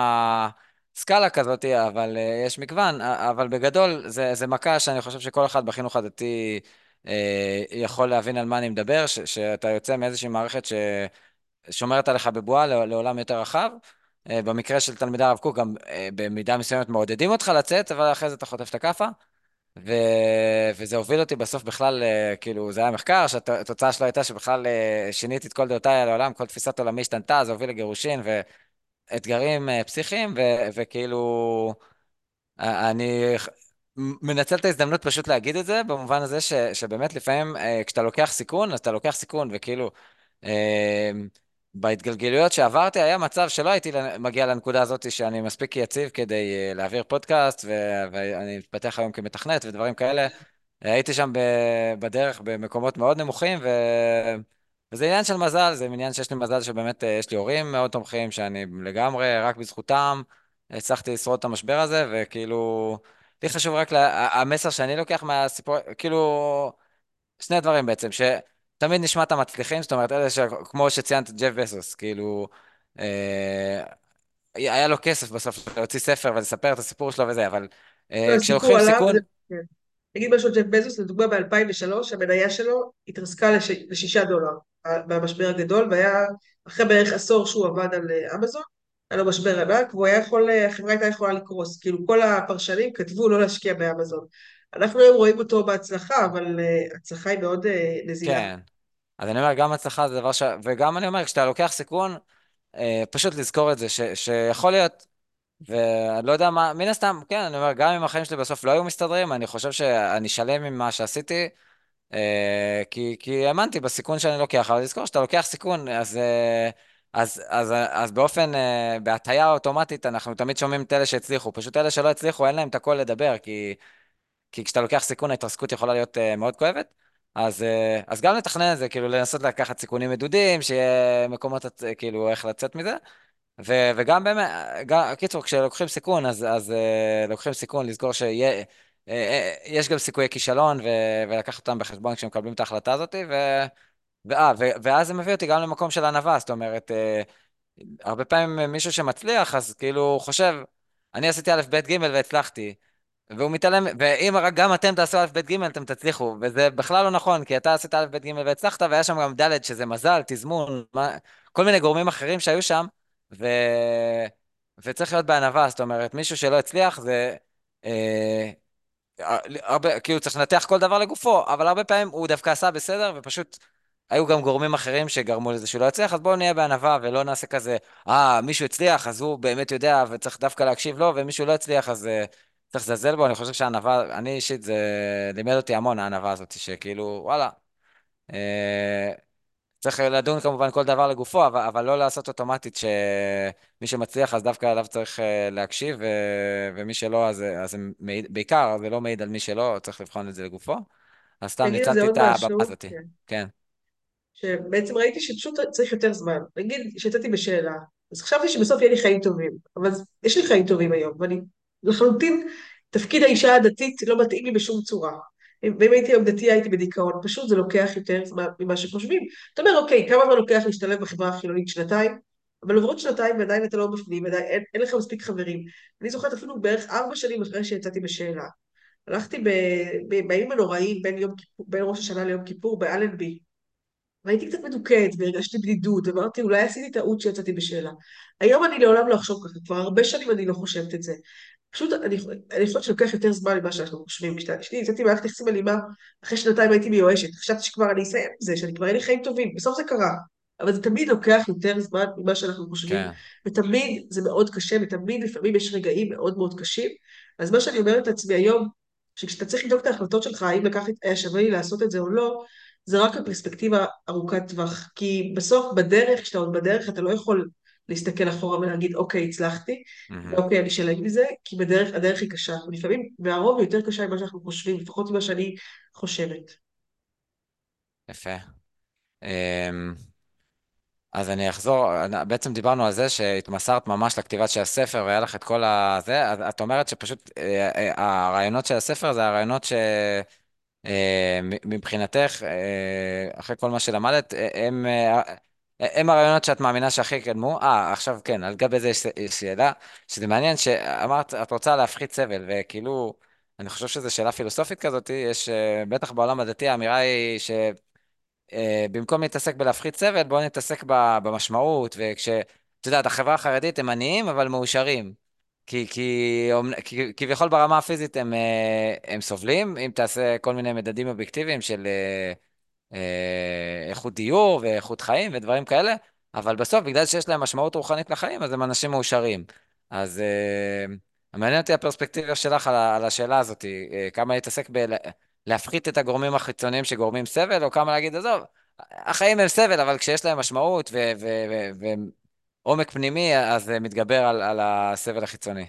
סקאלה כזאת, אבל אה, יש מגוון, א- אבל בגדול זה, זה מכה שאני חושב שכל אחד בחינוך הדתי אה, יכול להבין על מה אני מדבר, ש, שאתה יוצא מאיזושהי מערכת ששומרת עליך בבועה לעו- לעולם יותר רחב. אה, במקרה של תלמידי הרב קוק, גם אה, במידה מסוימת מעודדים אותך לצאת, אבל אחרי זה אתה חוטף את הכאפה. ו... וזה הוביל אותי בסוף בכלל, אה, כאילו, זה היה מחקר, שהתוצאה שלו הייתה שבכלל אה, שיניתי את כל דעותיי על העולם, כל תפיסת עולמי השתנתה, זה הוביל לגירושין ואתגרים אה, פסיכיים, ו... וכאילו, אה, אני ח- מנצל את ההזדמנות פשוט להגיד את זה, במובן הזה ש... שבאמת לפעמים אה, כשאתה לוקח סיכון, אז אתה לוקח סיכון, וכאילו, אה, בהתגלגלויות שעברתי, היה מצב שלא הייתי מגיע לנקודה הזאת שאני מספיק יציב כדי אה, להעביר פודקאסט, ו... ואני מתפתח היום כמתכנת ודברים כאלה. הייתי שם ב- בדרך במקומות מאוד נמוכים, ו... וזה עניין של מזל, זה עניין שיש לי מזל שבאמת אה, יש לי הורים מאוד תומכים, שאני לגמרי, רק בזכותם הצלחתי לשרוד את המשבר הזה, וכאילו, לי חשוב רק, לה... המסר שאני לוקח מהסיפור, כאילו, שני דברים בעצם, שתמיד נשמע את המצליחים, זאת אומרת, אלה שכמו שציינת ג'ף בסוס, כאילו, אה, היה לו כסף בסוף להוציא ספר ולספר את הסיפור שלו וזה, אבל לא, אה, הסיפור כשלוקחים עליו, זה... סיכון, כן. נגיד משהו על ג'ף בזוס, לדוגמה ב-אלפיים ושלוש, המניה שלו התרסקה לש... לשישה דולר אה, במשבר הגדול, והיה אחרי בערך עשור שהוא עבד על אה, אמזון, היה לו משבר ענק, והוא היה יכול, אה, החברה הייתה יכולה לקרוס, כאילו כל הפרשנים כתבו לא להשקיע באמזון. אנחנו היום רואים אותו בהצלחה, אבל אה, הצלחה היא מאוד אה, נזילה. כן. אז אני אומר, גם הצלחה זה דבר ש... וגם אני אומר, כשאתה לוקח סיכון, אה, פשוט לזכור את זה, ש... שיכול להיות, ואני לא יודע מה, מן הסתם, כן, אני אומר, גם אם החיים שלי בסוף לא היו מסתדרים, אני חושב שאני שלם עם מה שעשיתי, אה, כי, כי האמנתי בסיכון שאני לוקח, אבל לזכור שאתה לוקח סיכון, אז, אה, אז, אז, אז באופן, אה, בהטיה אוטומטית, אנחנו תמיד שומעים את אלה שהצליחו, פשוט אלה שלא הצליחו, אין להם את הקול לדבר, כי... כי כשאתה לוקח סיכון, ההתרסקות יכולה להיות uh, מאוד כואבת. אז, uh, אז גם לתכנן את זה, כאילו לנסות לקחת סיכונים מדודים, שיהיה מקומות, הצ- כאילו, איך לצאת מזה. ו, וגם באמת, גם, קיצור, כשלוקחים סיכון, אז, אז uh, לוקחים סיכון, לזכור שיש uh, uh, יש גם סיכויי כישלון, ו, ולקחת אותם בחשבון כשמקבלים את ההחלטה הזאת. ו, ואה, ו, ואז זה מביא אותי גם למקום של ענווה, זאת אומרת, uh, הרבה פעמים מישהו שמצליח, אז כאילו הוא חושב, אני עשיתי א', ב', ג' והצלחתי. והוא מתעלם, ואם רק גם אתם תעשו א', ב', ג', אתם תצליחו, וזה בכלל לא נכון, כי אתה עשית א', ב', ג' והצלחת, והיה שם גם ד', שזה מזל, תזמון, מה... כל מיני גורמים אחרים שהיו שם, ו... וצריך להיות בענווה, זאת אומרת, מישהו שלא הצליח, זה... אה, הרבה, כאילו צריך לנתח כל דבר לגופו, אבל הרבה פעמים הוא דווקא עשה בסדר, ופשוט היו גם גורמים אחרים שגרמו לזה שהוא לא יצליח, אז בואו נהיה בענווה ולא נעשה כזה, אה, מישהו הצליח, אז הוא באמת יודע, וצריך דווקא להקשיב לו, ומישהו לא הצליח, אז uh, צריך לזלזל בו. אני חושב שהענווה, אני אישית, זה לימד אותי המון, הענווה הזאת, שכאילו, וואלה, אה, צריך לדון כמובן כל דבר לגופו, אבל, אבל לא לעשות אוטומטית שמי שמצליח, אז דווקא עליו צריך אה, להקשיב, ו... ומי שלא, אז, אז זה מעיד, בעיקר זה לא מעיד על מי שלא, צריך לבחון את זה לגופו. אז סתם אני אגיד על זה ניצלתי את עוד הבמה משהו, הזאת. כן. כן, שבעצם ראיתי שפשוט צריך יותר זמן. נגיד שיצאתי בשאלה, אז חשבתי שבסוף יהיה לי חיים טובים, אבל יש לי חיים טובים היום, ואני לחלוטין, תפקיד האישה הדתית לא מתאים לי בשום צורה. ואם הייתי היום דתייה הייתי בדיכאון, פשוט זה לוקח יותר זמן ממה שחושבים. אתה אומר, אוקיי, כמה זמן לוקח להשתלב בחברה החילונית? שנתיים? אבל עוברות שנתיים ועדיין אתה לא בפנים, עדיין אין, אין לך מספיק חברים. אני זוכרת אפילו בערך ארבע שנים אחרי שיצאתי בשאלה. הלכתי ב- ב- בימים הנוראים בין, יום כיפור, בין ראש השנה ליום כיפור באלנבי. והייתי קצת מדוכאת והרגשתי בדידות, ואמרתי, אולי עשיתי טעות שיצאתי בשאלה. היום אני לעולם לא אחשוב ככה, כבר הרבה שנים אני לא חושבת את זה. פשוט אני, אני חושבת שלוקח יותר זמן ממה שאנחנו חושבים. כשאני יצאתי מערכת יחסים אלימה, אחרי שנתיים הייתי מיואשת, חשבתי שכבר אני אסיים עם זה, שאני כבר אין לי חיים טובים, בסוף זה קרה. אבל זה תמיד לוקח יותר זמן ממה שאנחנו חושבים, כן. ותמיד זה מאוד קשה, ותמיד לפעמים יש רגעים מאוד מאוד קשים. אז מה שאני אומרת לעצמי היום, שכשאתה צריך לבדוק את ההחלטות שלך, האם לקח, היה שווה לי לעשות את זה או לא, זה רק בפרספקטיבה ארוכת טווח. כי בסוף בדרך, כשאתה עוד בדרך, אתה לא יכול להסתכל אחורה ולהגיד, אוקיי, הצלחתי, מהמם. ואוקיי, אני שלם מזה, כי בדרך, הדרך היא קשה. לפעמים, והרוב היא יותר קשה ממה שאנחנו חושבים, לפחות ממה שאני חושבת. יפה. אמ, אז אני אחזור, אני- בעצם דיברנו על זה שהתמסרת ממש לכתיבת של הספר והיה לך את כל הזה, אז את אומרת שפשוט אה, אה, הרעיונות של הספר זה הרעיונות ש... אה, מ- מבחינתך, אה, אחרי כל מה שלמדת, אה, הם, אה, הם הרעיונות שאת מאמינה שהכי יקדמו. אה, עכשיו כן, על גבי זה יש יש שאלה, שזה מעניין שאמרת, את רוצה להפחית סבל, וכאילו, אני חושב שזו שאלה פילוסופית כזאת, יש, אה, בטח בעולם הדתי האמירה היא שבמקום להתעסק בלהפחית סבל, בואו נתעסק ב- במשמעות, וכש... את יודעת, החברה החרדית הם עניים, אבל מאושרים. כי, כי, אומנ- כי כביכול ברמה הפיזית הם, אה, הם סובלים, אם תעשה כל מיני מדדים אובייקטיביים של אה, אה, איכות דיור ואיכות חיים ודברים כאלה, אבל בסוף, בגלל שיש להם משמעות רוחנית לחיים, אז הם אנשים מאושרים. אז אה, מעניין אותי הפרספקטיבה שלך על, ה- על השאלה הזאת, אה, כמה להתעסק בלהפחית את הגורמים החיצוניים שגורמים סבל, או כמה להגיד, עזוב, החיים הם סבל, אבל כשיש להם משמעות ו- ו- ו- ועומק פנימי, אז זה מתגבר על, על הסבל החיצוני.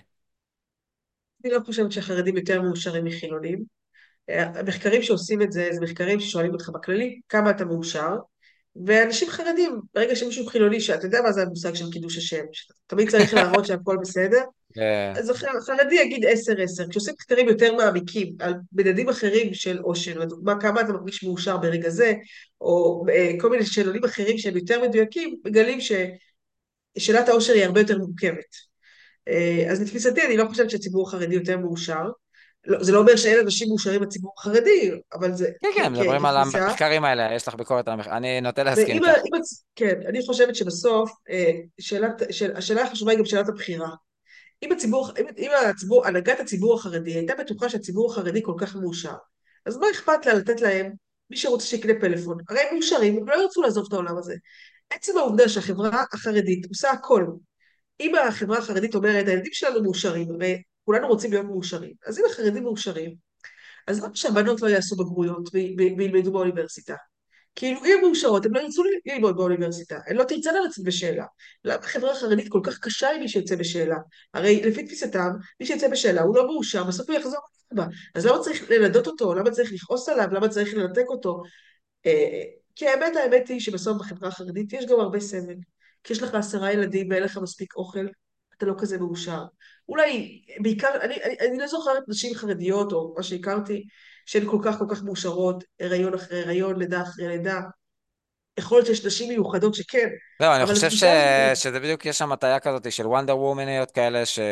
אני לא חושבת שהחרדים יותר מאושרים מחילונים. המחקרים שעושים את זה, זה מחקרים ששואלים אותך בכללי, כמה אתה מאושר, ואנשים חרדים, ברגע שמישהו חילוני, שאתה יודע מה זה המושג של קידוש השם, שאתה תמיד צריך להראות שהכל בסדר, כן, אז הח- החרדי יגיד עשר עשר. כשעושים מחקרים יותר מעמיקים על מדדים אחרים של עושר, לדוגמה כמה אתה מרגיש מאושר ברגע זה, או אה, כל מיני שאלונים אחרים שהם יותר מדויקים, מגלים ששאלת העושר היא הרבה יותר מורכבת. אה, אז לתפיסתי אני לא חושבת שהציבור החרדי יותר מאושר. לא, זה לא אומר שאין אנשים מאושרים בציבור החרדי, אבל זה כן, כ- כן, כ- מדברים על כתפיסה. המחקרים האלה, יש לך ביקורת על המחקרים, אני נוטה להסכים ואם, ה- איתך. אם, הצ- כן, אני חושבת שבסוף, אה, שאלת, שאל, השאלה החשובה היא גם שאלת הבחירה. אם הציבור, אם, אם הציבור, הנהגת הציבור החרדי הייתה בטוחה שהציבור החרדי כל כך מאושר, אז מה אכפת לה לתת להם, מי שרוצה שיקנה פלאפון? הרי הם מאושרים, הם לא ירצו לעזוב את העולם הזה. עצם העובדה שהחברה החרדית עושה הכל, אם החברה החרדית אומרת, הילדים שלנו מאושרים, הרי כולנו רוצים להיות מאושרים, אז אם החרדים מאושרים, אז למה שהבנות לא יעשו בגרויות ו- ו- וילמדו באוניברסיטה? כאילו, אם הן מאושרות, הן לא ירצו ללמוד באוניברסיטה, הן לא תרצנה לצאת בשאלה. למה החברה החרדית כל כך קשה עם מי שיוצא בשאלה? הרי לפי תפיסתם, מי שיוצא בשאלה הוא לא מאושר, בסוף הוא יחזור לאבא. אז למה צריך לנדות אותו? למה צריך לכעוס עליו? למה צריך לנתק אותו? אה, כי האמת, האמת היא שבסוף בחברה החרדית יש גם הרבה סבל. כי יש לך עשרה ילדים ואין לך מספיק אוכל, אתה לא כזה מאושר. אולי, בעיקר, אני, אני, אני לא זוכרת נשים חרדיות, או מה שהכרתי, שהן כל כך כל כך מאושרות, הריון אחרי הריון, לידה אחרי לידה. יכול להיות שיש נשים מיוחדות שכן, זהו, אני אבל חושב ש... התפיסה הזאת, שזה בדיוק, יש שם הטעיה כזאת של וונדר וומניות כאלה, ש...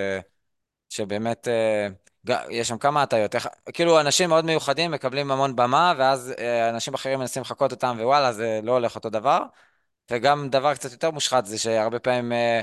שבאמת, אה, ג- יש שם כמה הטעיות. איך... כאילו, אנשים מאוד מיוחדים מקבלים המון במה, ואז אה, אנשים אחרים מנסים לחקות אותם, ווואלה, זה לא הולך אותו דבר. וגם דבר קצת יותר מושחת זה שהרבה פעמים אה,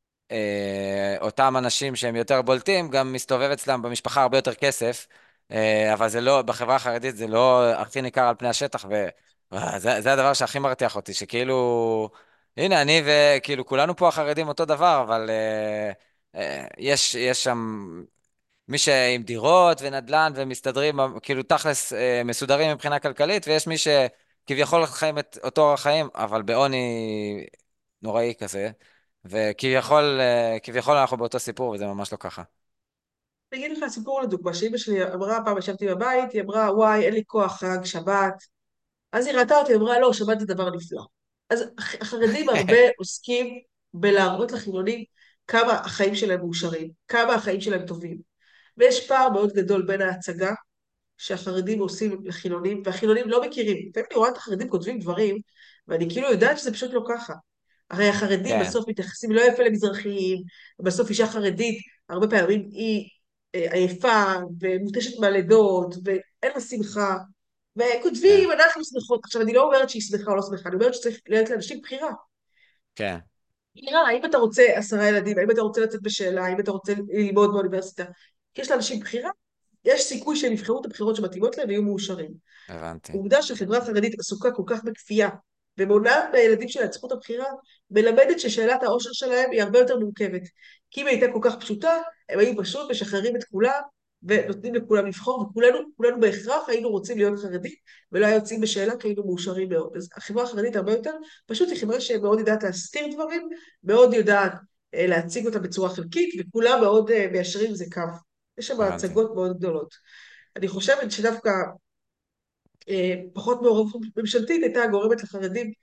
אה, אותם אנשים שהם יותר בולטים, גם מסתובב אצלם במשפחה הרבה יותר כסף, אה, אבל זה לא, בחברה החרדית זה לא הכי ניכר על פני השטח, וזה זה הדבר שהכי מרתיח אותי, שכאילו, הנה, אני וכאילו כולנו פה החרדים אותו דבר, אבל אה, אה, יש, יש שם מי שעם דירות ונדל"ן ומסתדרים, כאילו תכלס אה, מסודרים מבחינה כלכלית, ויש מי שכביכול חיים את אותו אורח חיים, אבל בעוני נוראי כזה, וכביכול אה, כביכול אנחנו באותו סיפור, וזה ממש לא ככה. אני אגיד לך סיפור לדוגמה, שאמא שלי אמרה, פעם ישבתי בבית, היא אמרה, וואי, אין לי כוח חג, שבת. אז היא ראתה אותי, אמרה, לא, שבת זה דבר נפלא. אז הח- החרדים הרבה עוסקים בלהראות לחילונים כמה החיים שלהם מאושרים, כמה החיים שלהם טובים. ויש פער מאוד גדול בין ההצגה שהחרדים עושים לחילונים, והחילונים לא מכירים. לפעמים אני רואה את החרדים כותבים דברים, ואני כאילו יודעת שזה פשוט לא ככה. הרי החרדים כן, בסוף מתייחסים לא יפה למזרחיים, בסוף אישה חרדית, הרבה פעמים היא אה, עייפה ומותשת מהלידות, ואין לה שמחה, כן, וכותבים, אנחנו שמחות. עכשיו, אני לא אומרת שהיא שמחה או לא שמחה, אני אומרת שצריך להיות לאנשים בחירה. כן, בחירה, האם אתה רוצה עשרה ילדים, האם אתה רוצה לצאת בשאלה, האם אתה רוצה ללמוד באוניברסיטה. יש לאנשים בחירה, יש סיכוי שהם יבחרו את הבחירות שמתאימות להם ויהיו מאושרים. הבנתי, העובדה שהחברה החרדית עסוקה כל כך בכפייה, ומונעת מהילדים שלה את זכות הבחירה, מלמדת ששאלת העושר שלהם היא הרבה יותר מורכבת. כי אם היא הייתה כל כך פשוטה, הם היו פשוט משחררים את כולם, ונותנים לכולם לבחור, וכולנו כולנו בהכרח היינו רוצים להיות חרדים, ולא היו יוצאים בשאלה כי היינו מאושרים מאוד. אז החברה החרדית הרבה יותר, פשוט היא חברה שמאוד יודעת להסתיר דברים, מאוד יודעת אה, להציג אותה בצורה חלקית, וכולם מאוד אה, מיישרים זה קו. יש שם הבנתי. הצגות מאוד גדולות. אני חושבת שדווקא אה, פחות מעורבות ממשלתית הייתה גורמת לחרדים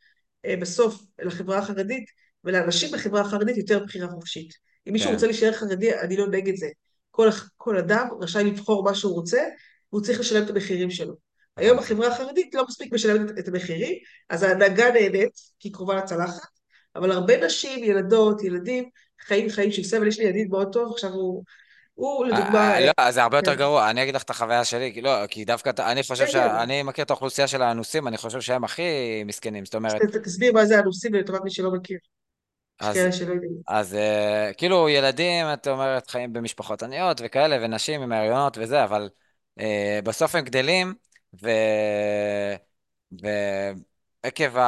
אה, בסוף לחברה החרדית ולאנשים בחברה החרדית יותר בחירה חופשית. אם מישהו כן, רוצה להישאר חרדי, אני לא נגד זה. כל, כל אדם רשאי לבחור מה שהוא רוצה, והוא צריך לשלם את המחירים שלו. היום הבנתי. החברה החרדית לא מספיק משלמת את, את המחירים, אז ההנהגה נהנית, כי היא קרובה לצלחת, אבל הרבה נשים, ילדות, ילדים, חיים חיים של סבל. יש לי ידיד מאוד טוב, עכשיו הוא, הוא אה, לדוגמה, אה, אה, לא, זה הרבה כן, יותר גרוע, אני אגיד לך את החוויה שלי, כי לא, כי דווקא, ת- אני חושב כן, כן, שאני מכיר את האוכלוסייה של האנוסים, אני חושב שהם הכי מסכנים, זאת אז אומרת, ת- תסביר מה זה אנוסים לטובת מי שלא מכיר. יש אז, כאלה שלא יודעים. אז uh, כאילו ילדים, את אומרת, חיים במשפחות עניות וכאלה, ונשים עם הריונות וזה, אבל uh, בסוף הם גדלים, ו... ועקב ה-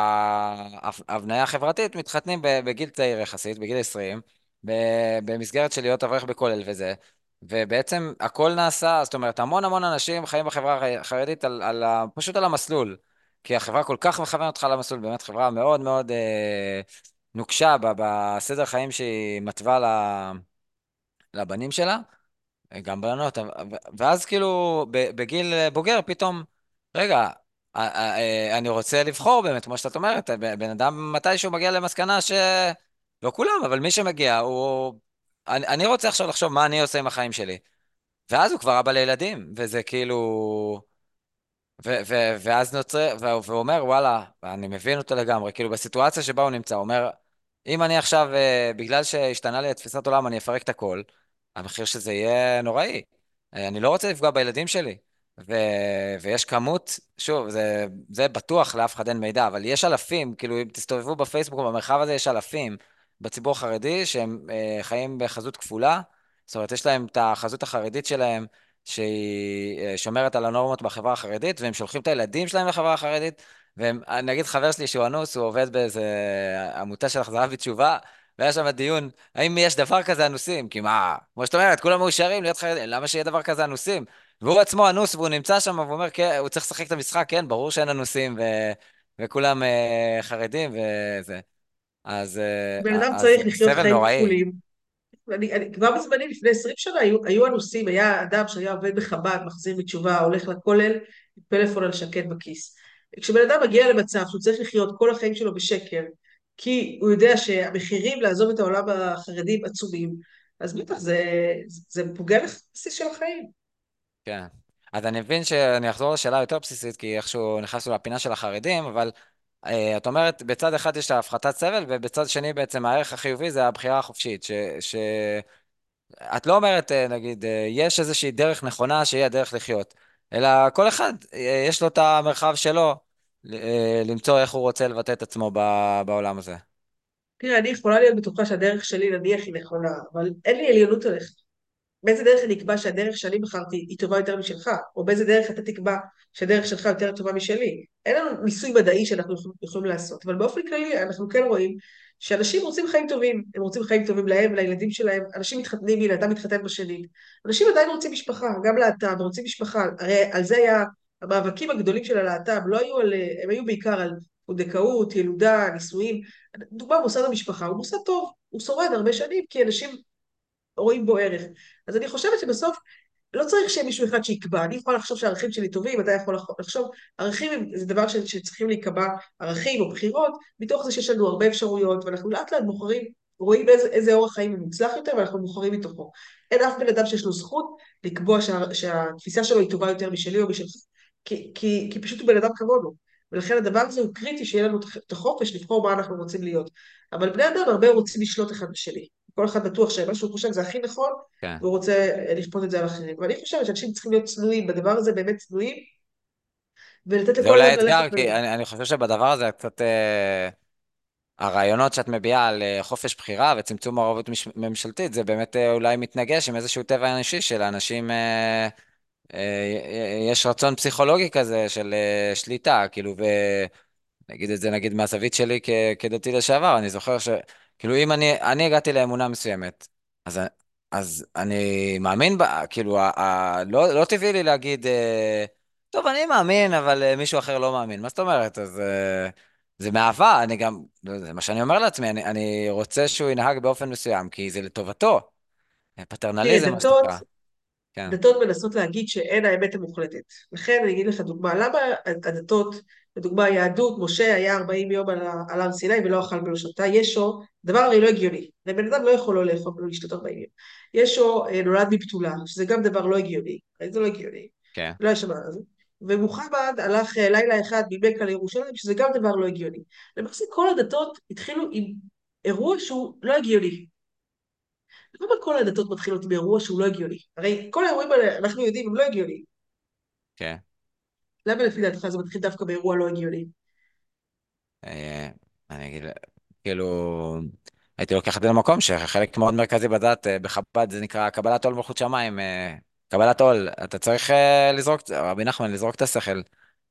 ה- ההבניה החברתית מתחתנים ב- בגיל צעיר יחסית, בגיל עשרים, ב- במסגרת של להיות אברך בכולל וזה, ובעצם הכל נעשה, זאת אומרת, המון המון אנשים חיים בחברה החרדית על, על, ה- פשוט על המסלול, כי החברה כל כך מכוונת אותך למסלול, באמת חברה מאוד מאוד אה, נוקשה ב- בסדר חיים שהיא מתווה ל- לבנים שלה. גם בנות, אבל- ואז כאילו ב- בגיל בוגר פתאום, רגע, א- א- א- אני רוצה לבחור באמת, כמו שאת אומרת, ב- בן אדם מתישהו מגיע למסקנה ש... לא כולם, אבל מי שמגיע, הוא... אני, אני רוצה עכשיו לחשוב מה אני עושה עם החיים שלי. ואז הוא כבר אבא לילדים, וזה כאילו... ו- ו- ואז נוצר, ו- והוא אומר, וואלה, אני מבין אותו לגמרי, כאילו בסיטואציה שבה הוא נמצא, הוא אומר, אם אני עכשיו, אה, בגלל שהשתנה לי תפיסת עולם, אני אפרק את הכל, המחיר של זה יהיה נוראי. אה, אני לא רוצה לפגוע בילדים שלי. ו- ויש כמות, שוב, זה, זה בטוח, לאף אחד אין מידע, אבל יש אלפים, כאילו אם תסתובבו בפייסבוק, במרחב הזה יש אלפים בציבור החרדי שהם אה, חיים בחזות כפולה, זאת אומרת, יש להם את החזות החרדית שלהם, שהיא אה, שומרת על הנורמות בחברה החרדית, והם שולחים את הילדים שלהם לחברה החרדית, ונגיד חבר שלי שהוא אנוס, הוא עובד באיזה עמותה של החזרה בתשובה, והיה שם דיון, האם יש דבר כזה אנוסים? כי מה, כמו שאת אומרת, כולם מאושרים להיות חרדים, למה שיהיה דבר כזה אנוסים? והוא עצמו אנוס, והוא נמצא שם, והוא אומר, כן, הוא צריך לשחק את המשחק, כן, ברור שאין אנוסים, ו... וכולם אה, חרדים, וזה. אז, בן אה, אדם אז צריך לחיות סבל חיים נוראי. כפולים. אני, אני, כבר בזמנים, לפני עשרים שנה, היו, היו אנוסים, היה אדם שהיה עובד בחב"ד, מחזיר בתשובה, הולך לכולל, עם פלאפון על שקט בכיס. כשבן אדם מגיע למצב שהוא צריך לחיות כל החיים שלו בשקר, כי הוא יודע שהמחירים לעזוב את העולם החרדי עצומים, אז בטח זה, זה, זה פוגע לך בבסיס של החיים. כן. אז אני מבין שאני אחזור לשאלה יותר בסיסית, כי איכשהו נכנסנו לפינה של החרדים, אבל אה, את אומרת, בצד אחד יש את ההפחתת סבל, ובצד שני בעצם הערך החיובי זה הבחירה החופשית. ש, ש... את לא אומרת, אה, נגיד, אה, יש איזושהי דרך נכונה שהיא הדרך לחיות, אלא כל אחד, אה, יש לו את המרחב שלו, ל- אה, למצוא איך הוא רוצה לבטא את עצמו ב- בעולם הזה. תראה, אני יכולה להיות בטוחה שהדרך שלי נניח היא נכונה, אבל אין לי עליונות עליך. באיזה דרך אני אקבע שהדרך שאני בחרתי היא טובה יותר משלך, או באיזה דרך אתה תקבע שהדרך שלך יותר טובה משלי. אין לנו ניסוי מדעי שאנחנו יכולים יכולים לעשות, אבל באופן כללי אנחנו כן רואים שאנשים רוצים חיים טובים, הם רוצים חיים טובים להם, לילדים שלהם, אנשים מתחתנים, הנה, אדם מתחתן בשנית, אנשים עדיין רוצים משפחה, גם להט"ב, רוצים משפחה, הרי על זה היה, המאבקים הגדולים של הלהט"ב, לא היו על, הם היו בעיקר על פונדקאות, ילודה, נישואים, דוגמה מוסד המשפחה, הוא מוסד טוב, הוא שורד הרבה שנים, כי אנשים רואים בו ערך. אז אני חושבת שבסוף לא צריך שיהיה מישהו אחד שיקבע. אני יכולה לחשוב שהערכים שלי טובים, אתה יכול לחשוב, ערכים הם- זה דבר ש- שצריכים להיקבע, ערכים או בחירות, מתוך זה שיש לנו הרבה אפשרויות, ואנחנו לאט לאט בוחרים, רואים איזה, איזה אורח חיים הוא מוצלח יותר, ואנחנו בוחרים מתוכו. אין אף בן אדם שיש לו זכות לקבוע שה, שהתפיסה שלו היא טובה יותר משלי או משלך, כי, כי, כי פשוט הוא בן אדם כמונו. ולכן הדבר הזה הוא קריטי שיהיה לנו את החופש לבחור מה אנחנו רוצים להיות. אבל בני אדם הרבה רוצים לשלוט אחד בשני. כל אחד בטוח שמה שהוא חושב זה הכי נכון, כן. והוא רוצה אה, לכפות את זה על אחרים. ואני חושבת שאנשים צריכים להיות צנועים בדבר הזה, באמת צנועים, ולתת זה לכל אולי אדם ללכת אתגר, ב... כי אני, אני חושב שבדבר הזה קצת... אה, הרעיונות שאת מביעה על אה, חופש בחירה וצמצום מעורבות מש- ממשלתית, זה באמת אה, אולי מתנגש עם איזשהו טבע אנושי של אנשים, אה, אה, יש רצון פסיכולוגי כזה של אה, שליטה, כאילו, ונגיד את זה נגיד מהזווית שלי כ- כדתי לשעבר, אני זוכר ש... כאילו, אם אני, אני הגעתי לאמונה מסוימת, אז, אז אני מאמין בה, כאילו, ה, ה, לא, לא טבעי לי להגיד, אה, טוב, אני מאמין, אבל אה, מישהו אחר לא מאמין. מה זאת אומרת? אז אה, זה מאהבה, אני גם, לא, זה מה שאני אומר לעצמי, אני, אני רוצה שהוא ינהג באופן מסוים, כי זה לטובתו. תראה, פטרנליזם, מה דתות, שנקרא. כן, דתות מנסות להגיד שאין האמת המוחלטת. לכן אני אגיד לך דוגמה, למה הדתות, לדוגמה היהדות, משה היה ארבעים יום על, ה- על הר סיני ולא אכל ולא שתה, ישו, דבר הרי לא הגיוני, בן אדם לא יכול לא לאכול ולא לשתות ארבעים יום. ישו אה, נולד מבתולה, שזה גם דבר לא הגיוני, הרי זה לא הגיוני, כן, לא יש שם אז. ומוחמד הלך אה, לילה אחד ממכה לירושלים, שזה גם דבר לא הגיוני. למעשה כל הדתות התחילו עם אירוע שהוא לא הגיוני. למה כל הדתות מתחילות עם אירוע שהוא לא הגיוני? הרי כל האירועים האלה, אנחנו יודעים, הם לא הגיוניים. כן. למה לפי דעתך זה מתחיל דווקא באירוע לא הגיוני? אה, אני אגיד, כאילו, הייתי לוקח את זה למקום שחלק מאוד מרכזי בדת, אה, בחב"ד זה נקרא קבלת עול מלכות שמיים, אה, קבלת עול. אתה צריך אה, לזרוק, רבי נחמן, לזרוק את השכל,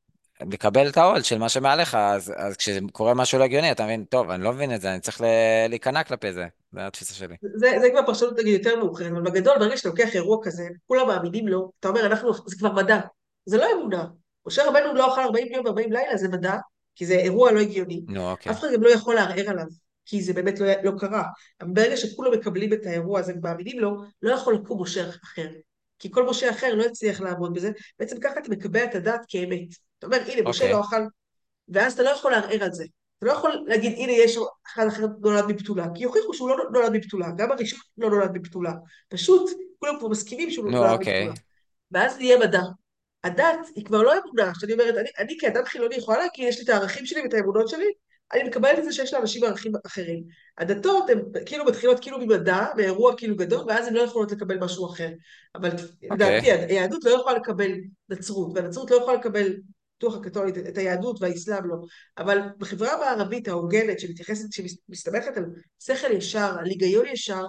לקבל את העול של מה שמעליך, אז, אז כשקורה משהו לא הגיוני, אתה מבין, טוב, אני לא מבין את זה, אני צריך ל- להיכנע כלפי זה, זו התפיסה שלי. זה, זה כבר פרשנות נגיד יותר מאוחרת, אבל בגדול, ברגע שאתה לוקח אירוע כזה, כולם מאמינים לו, אתה אומר, אנחנו, זה כבר מדע. זה לא אמונה. משה רבנו לא אכל ארבעים יום ו-ארבעים לילה, זה מדע, כי זה אירוע לא הגיוני. נו, אף אוקיי. אחד גם לא יכול לערער עליו, כי זה באמת לא, לא קרה. אבל ברגע שכולם מקבלים את האירוע הזה ומאמינים לו, לא יכול לקום משה אחר. כי כל משה אחר לא הצליח לעמוד בזה, בעצם ככה אתה מקבע את הדת כאמת. אתה אומר, הנה, משה אוקיי, לא אכל ואז אתה לא יכול לערער על זה. אתה לא יכול להגיד, הנה יש אחד אחר נולד מבתולה, כי יוכיחו שהוא לא נולד מבתולה, גם הראשון לא נולד מבתולה. פשוט, כולם כבר מסכימים שהוא נו, נולד מבתולה. אוקיי, ואז נהיה מדע. הדת היא כבר לא אמונה, שאני אומרת, אני, אני כאדם חילוני יכולה להגיד, יש לי את הערכים שלי ואת האמונות שלי, אני מקבלת את זה שיש לאנשים ערכים אחרים. הדתות הן כאילו מתחילות כאילו ממדע, מאירוע כאילו גדול, ואז הן לא יכולות לקבל משהו אחר. אבל אוקיי. לדעתי, היהדות לא יכולה לקבל נצרות, והנצרות לא יכולה לקבל פיתוח הקתולית, את היהדות והאסלאם לא. אבל בחברה המערבית ההוגנת, שמתייחסת, שמסתמכת על שכל ישר, על היגיון ישר,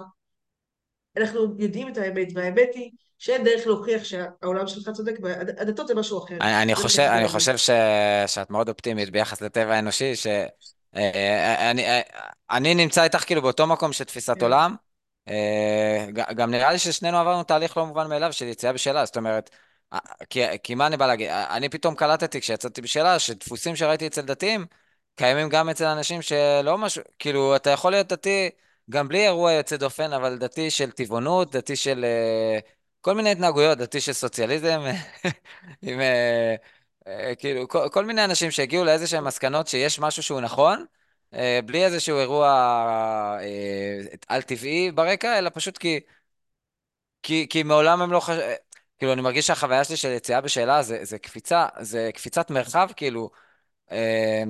אנחנו יודעים את האמת, והאמת היא שאין דרך להוכיח שהעולם שלך צודק, והדתות זה משהו אחר. אני, אני זה מה חושב, שרציתי אני להגיד. חושב ש, שאת מאוד אופטימית ביחס לטבע האנושי, ש... אה, אני, אה, אני נמצא איתך כאילו באותו מקום של תפיסת כן. עולם. אה, ג- גם נראה לי ששנינו עברנו תהליך לא מובן מאליו של יציאה בשאלה, זאת אומרת, אה, כי, כי מה אני בא להגיד? אה, אני פתאום קלטתי כשיצאתי בשאלה שדפוסים שראיתי אצל דתיים קיימים גם אצל אנשים שלא משהו, כאילו אתה יכול להיות דתי גם בלי אירוע יוצא דופן, אבל דתי של טבעונות, דתי של אה, כל מיני התנהגויות, דתי של סוציאליזם, עם אה, אה, כאילו כל, כל מיני אנשים שהגיעו לאיזה שהם מסקנות שיש משהו שהוא נכון. אה, בלי איזשהו אירוע אה, על-טבעי ברקע, אלא פשוט כי, כי, כי מעולם הם לא חש... אה, כאילו, אני מרגיש שהחוויה שלי של יציאה בשאלה זה, זה קפיצה, זה קפיצת מרחב, כאילו, אה,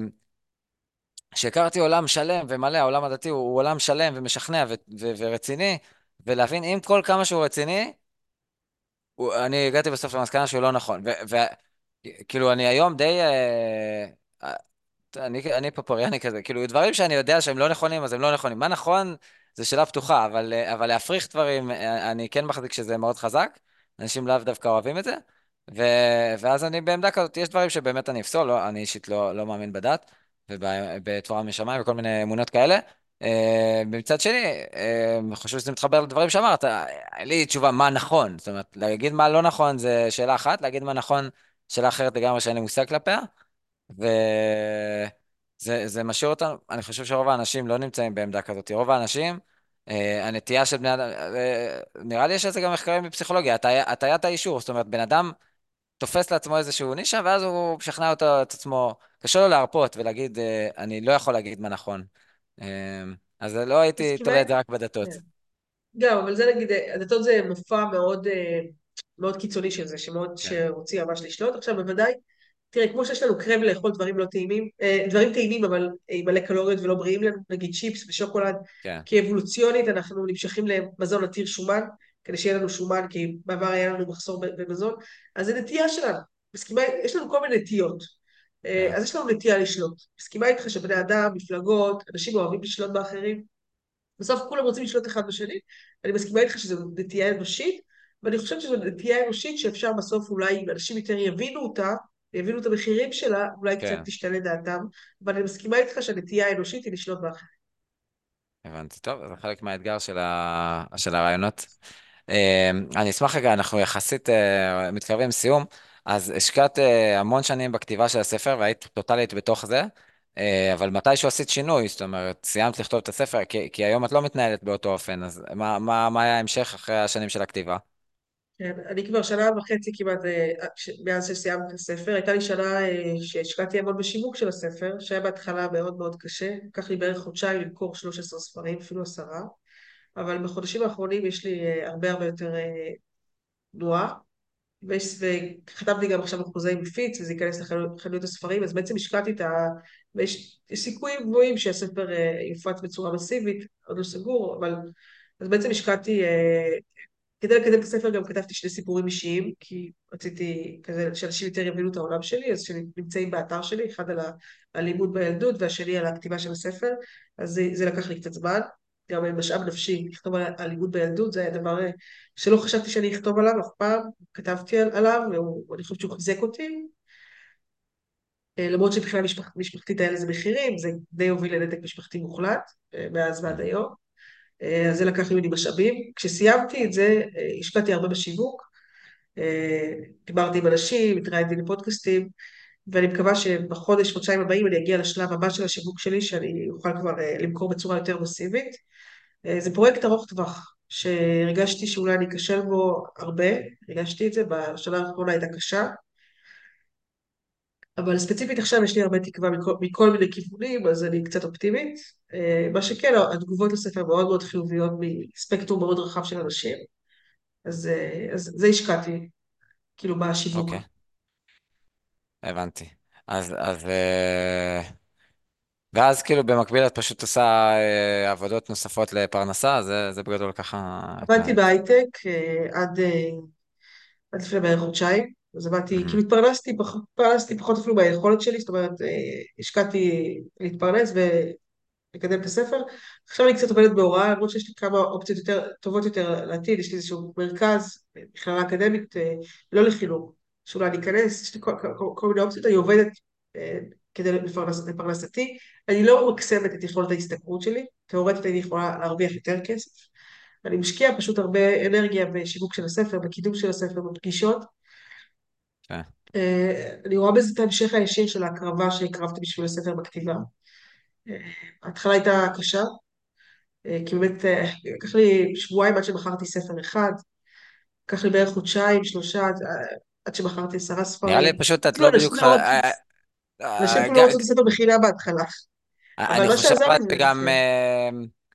שהכרתי עולם שלם ומלא, העולם הדתי הוא, הוא עולם שלם ומשכנע ו, ו, ורציני, ולהבין עם כל כמה שהוא רציני, הוא, אני הגעתי בסוף למסקנה שהוא לא נכון. וכאילו, אני היום די... אה, אני, אני פופוריאני כזה, כאילו דברים שאני יודע שהם לא נכונים, אז הם לא נכונים. מה נכון, זו שאלה פתוחה, אבל, אבל להפריך דברים, אני כן מחזיק שזה מאוד חזק, אנשים לאו דווקא אוהבים את זה, ו, ואז אני בעמדה כזאת, יש דברים שבאמת אני אפסול, לא, אני אישית לא, לא מאמין בדת, ובתורה משמיים וכל מיני אמונות כאלה. אה, מצד שני, אה, אני חושב שזה מתחבר לדברים שאמרת, אין לי תשובה מה נכון, זאת אומרת, להגיד מה לא נכון זה שאלה אחת, להגיד מה נכון, שאלה אחרת לגמרי שאין לי מושג כלפיה. וזה זה משאיר אותנו, אני חושב שרוב האנשים לא נמצאים בעמדה כזאת. רוב האנשים, אה, הנטייה של בני אדם, אה, נראה לי יש על זה גם מחקרים בפסיכולוגיה, הטעי- הטיית האישור, זאת אומרת, בן אדם תופס לעצמו איזשהו נישה, ואז הוא משכנע אותו, את עצמו, קשה לו להרפות ולהגיד, אה, אני לא יכול להגיד מה נכון. אה, אז לא הייתי מסכימה תולה את איתך? זה רק כן. בדתות. גם, אבל זה נגיד, הדתות זה מופע מאוד, אה, מאוד קיצוני של זה, שמאוד כן, שרוצים ממש לשלוט. עכשיו, בוודאי, תראה, כמו שיש לנו קרב לאכול דברים לא טעימים, אה, דברים טעימים אבל עם מלא קלוריות ולא בריאים לנו, נגיד צ'יפס ושוקולד, כן, כי אבולוציונית אנחנו נמשכים למזון עתיר שומן, כדי שיהיה לנו שומן, כי בעבר היה לנו מחסור ב- במזון, אז זה נטייה שלנו. מסכימה, יש לנו כל מיני נטיות. אה, כן, אז יש לנו נטייה לשלוט. מסכימה איתך שבני אדם, מפלגות, אנשים אוהבים לשלוט באחרים, בסוף כולם רוצים לשלוט אחד בשני, אני מסכימה איתך שזו נטייה אנושית, ואני חושבת שזו נטייה אנושית שאפשר בסוף אולי, אם אנשים יותר יבינו אותה, יבינו את המחירים שלה, אולי קצת כן, תשתנה דעתם, אבל אני מסכימה איתך שהנטייה האנושית היא לשלוט באחר. הבנתי. טוב, זה חלק מהאתגר של ה... של הרעיונות. אה, אני אשמח רגע, אנחנו יחסית אה, מתקרבים לסיום, אז השקעת אה, המון שנים בכתיבה של הספר והיית טוטאלית בתוך זה, אה, אבל מתישהו עשית שינוי, זאת אומרת, סיימת לכתוב את הספר, כי, כי היום את לא מתנהלת באותו אופן, אז מה, מה, מה היה ההמשך אחרי השנים של הכתיבה? כן, אני כבר שנה וחצי כמעט, אה, ש- מאז שסיימתי את הספר, הייתה לי שנה אה, שהשקעתי המון בשיווק של הספר, שהיה בהתחלה מאוד מאוד קשה, לקח לי בערך חודשיים למכור שלושה עשר ספרים, אפילו עשרה, אבל בחודשים האחרונים יש לי אה, הרבה הרבה יותר אה, תנועה, ויש- וחתמתי גם עכשיו בחוזה עם מפיץ, וזה ייכנס לחנויות הספרים, אז בעצם השקעתי את ה... ויש יש סיכויים גבוהים שהספר אה, יופץ בצורה מסיבית, עוד לא סגור, אבל... אז בעצם השקעתי אה, כדי לקדם את הספר גם כתבתי שני סיפורים אישיים, כי רציתי כזה שאנשים יותר יבינו את העולם שלי, אז שנמצאים באתר שלי, אחד על הלימוד בילדות והשני על הכתיבה של הספר, אז זה, זה לקח לי קצת זמן, גם משאב נפשי, לכתוב על הלימוד בילדות, זה היה דבר אה, שלא חשבתי שאני אכתוב עליו אף פעם, כתבתי על, עליו, ואני חושבת שהוא חיזק אותי, אה, למרות שבכלל משפח, משפחתית היה לזה מחירים, זה די הוביל לנתק משפחתי מוחלט, אה, מאז ועד Mhm. היום. אה, אז זה לקח ממני משאבים. כשסיימתי את זה, אה, השקעתי הרבה בשיווק, אה, דיברתי עם אנשים, התראיינתי לפודקאסטים, ואני מקווה שבחודש, חודשיים הבאים אני אגיע לשלב הבא של השיווק שלי, שאני אוכל כבר אה, למכור בצורה יותר מסיבית. אה, זה פרויקט ארוך טווח, שהרגשתי שאולי אני אכשל בו הרבה, הרגשתי את זה, בשנה האחרונה הייתה קשה, אבל ספציפית עכשיו יש לי הרבה תקווה מכל, מכל מיני כיוונים, אז אני קצת אופטימית. אה, מה שכן, התגובות לספר מאוד מאוד חיוביות מספקטרום מאוד רחב של אנשים, אז, אה, אז זה השקעתי, כאילו, בשיווק. אוקיי, הבנתי. אז, אז, אה, ואז כאילו במקביל את פשוט עושה אה, עבודות נוספות לפרנסה, זה, זה בגדול ככה עבדתי התנהלת. בהייטק אה, עד, אה, עד לפני בערך חודשיים, אז עבדתי, Mhm. כאילו התפרנסתי, פח, התפרנסתי פחות אפילו מהיכולת שלי, זאת אומרת, אה, השקעתי להתפרנס ולקדם את הספר. עכשיו אני קצת עובדת בהוראה, למרות שיש לי כמה אופציות יותר, טובות יותר לעתיד, יש לי איזשהו מרכז, אה, מכללה אקדמית, אה, לא לחינוך, שאולי אני אכנס, יש לי כל, כל, כל, כל מיני אופציות, אני עובדת אה, כדי לפרנס, לפרנסתי, אני לא ממקסמת את יכולת ההשתכרות שלי, תאורטית אני יכולה להרוויח יותר כסף, אני משקיע פשוט הרבה אנרגיה בשיווק של הספר, בקידום של הספר, בפגישות. כן. אה, אני רואה בזה את ההמשך הישיר של ההקרבה שהקרבתי בשביל הספר בכתיבה. אה, ההתחלה הייתה קשה, אה, כי באמת אה, לקח לי שבועיים עד שמכרתי ספר אחד, לקח לי בערך חודשיים, שלושה, עד עד שמכרתי עשרה נראה לי ספרים. פשוט את אפילו לא אנשים בדיוק... ח... לא רצו, אה, אנשים אה, אפילו לא רצו את ג- הספר מכינה בהתחלה, אבל אני מה חושב שעזר אבל לי זה שגם... לתפעל. אה,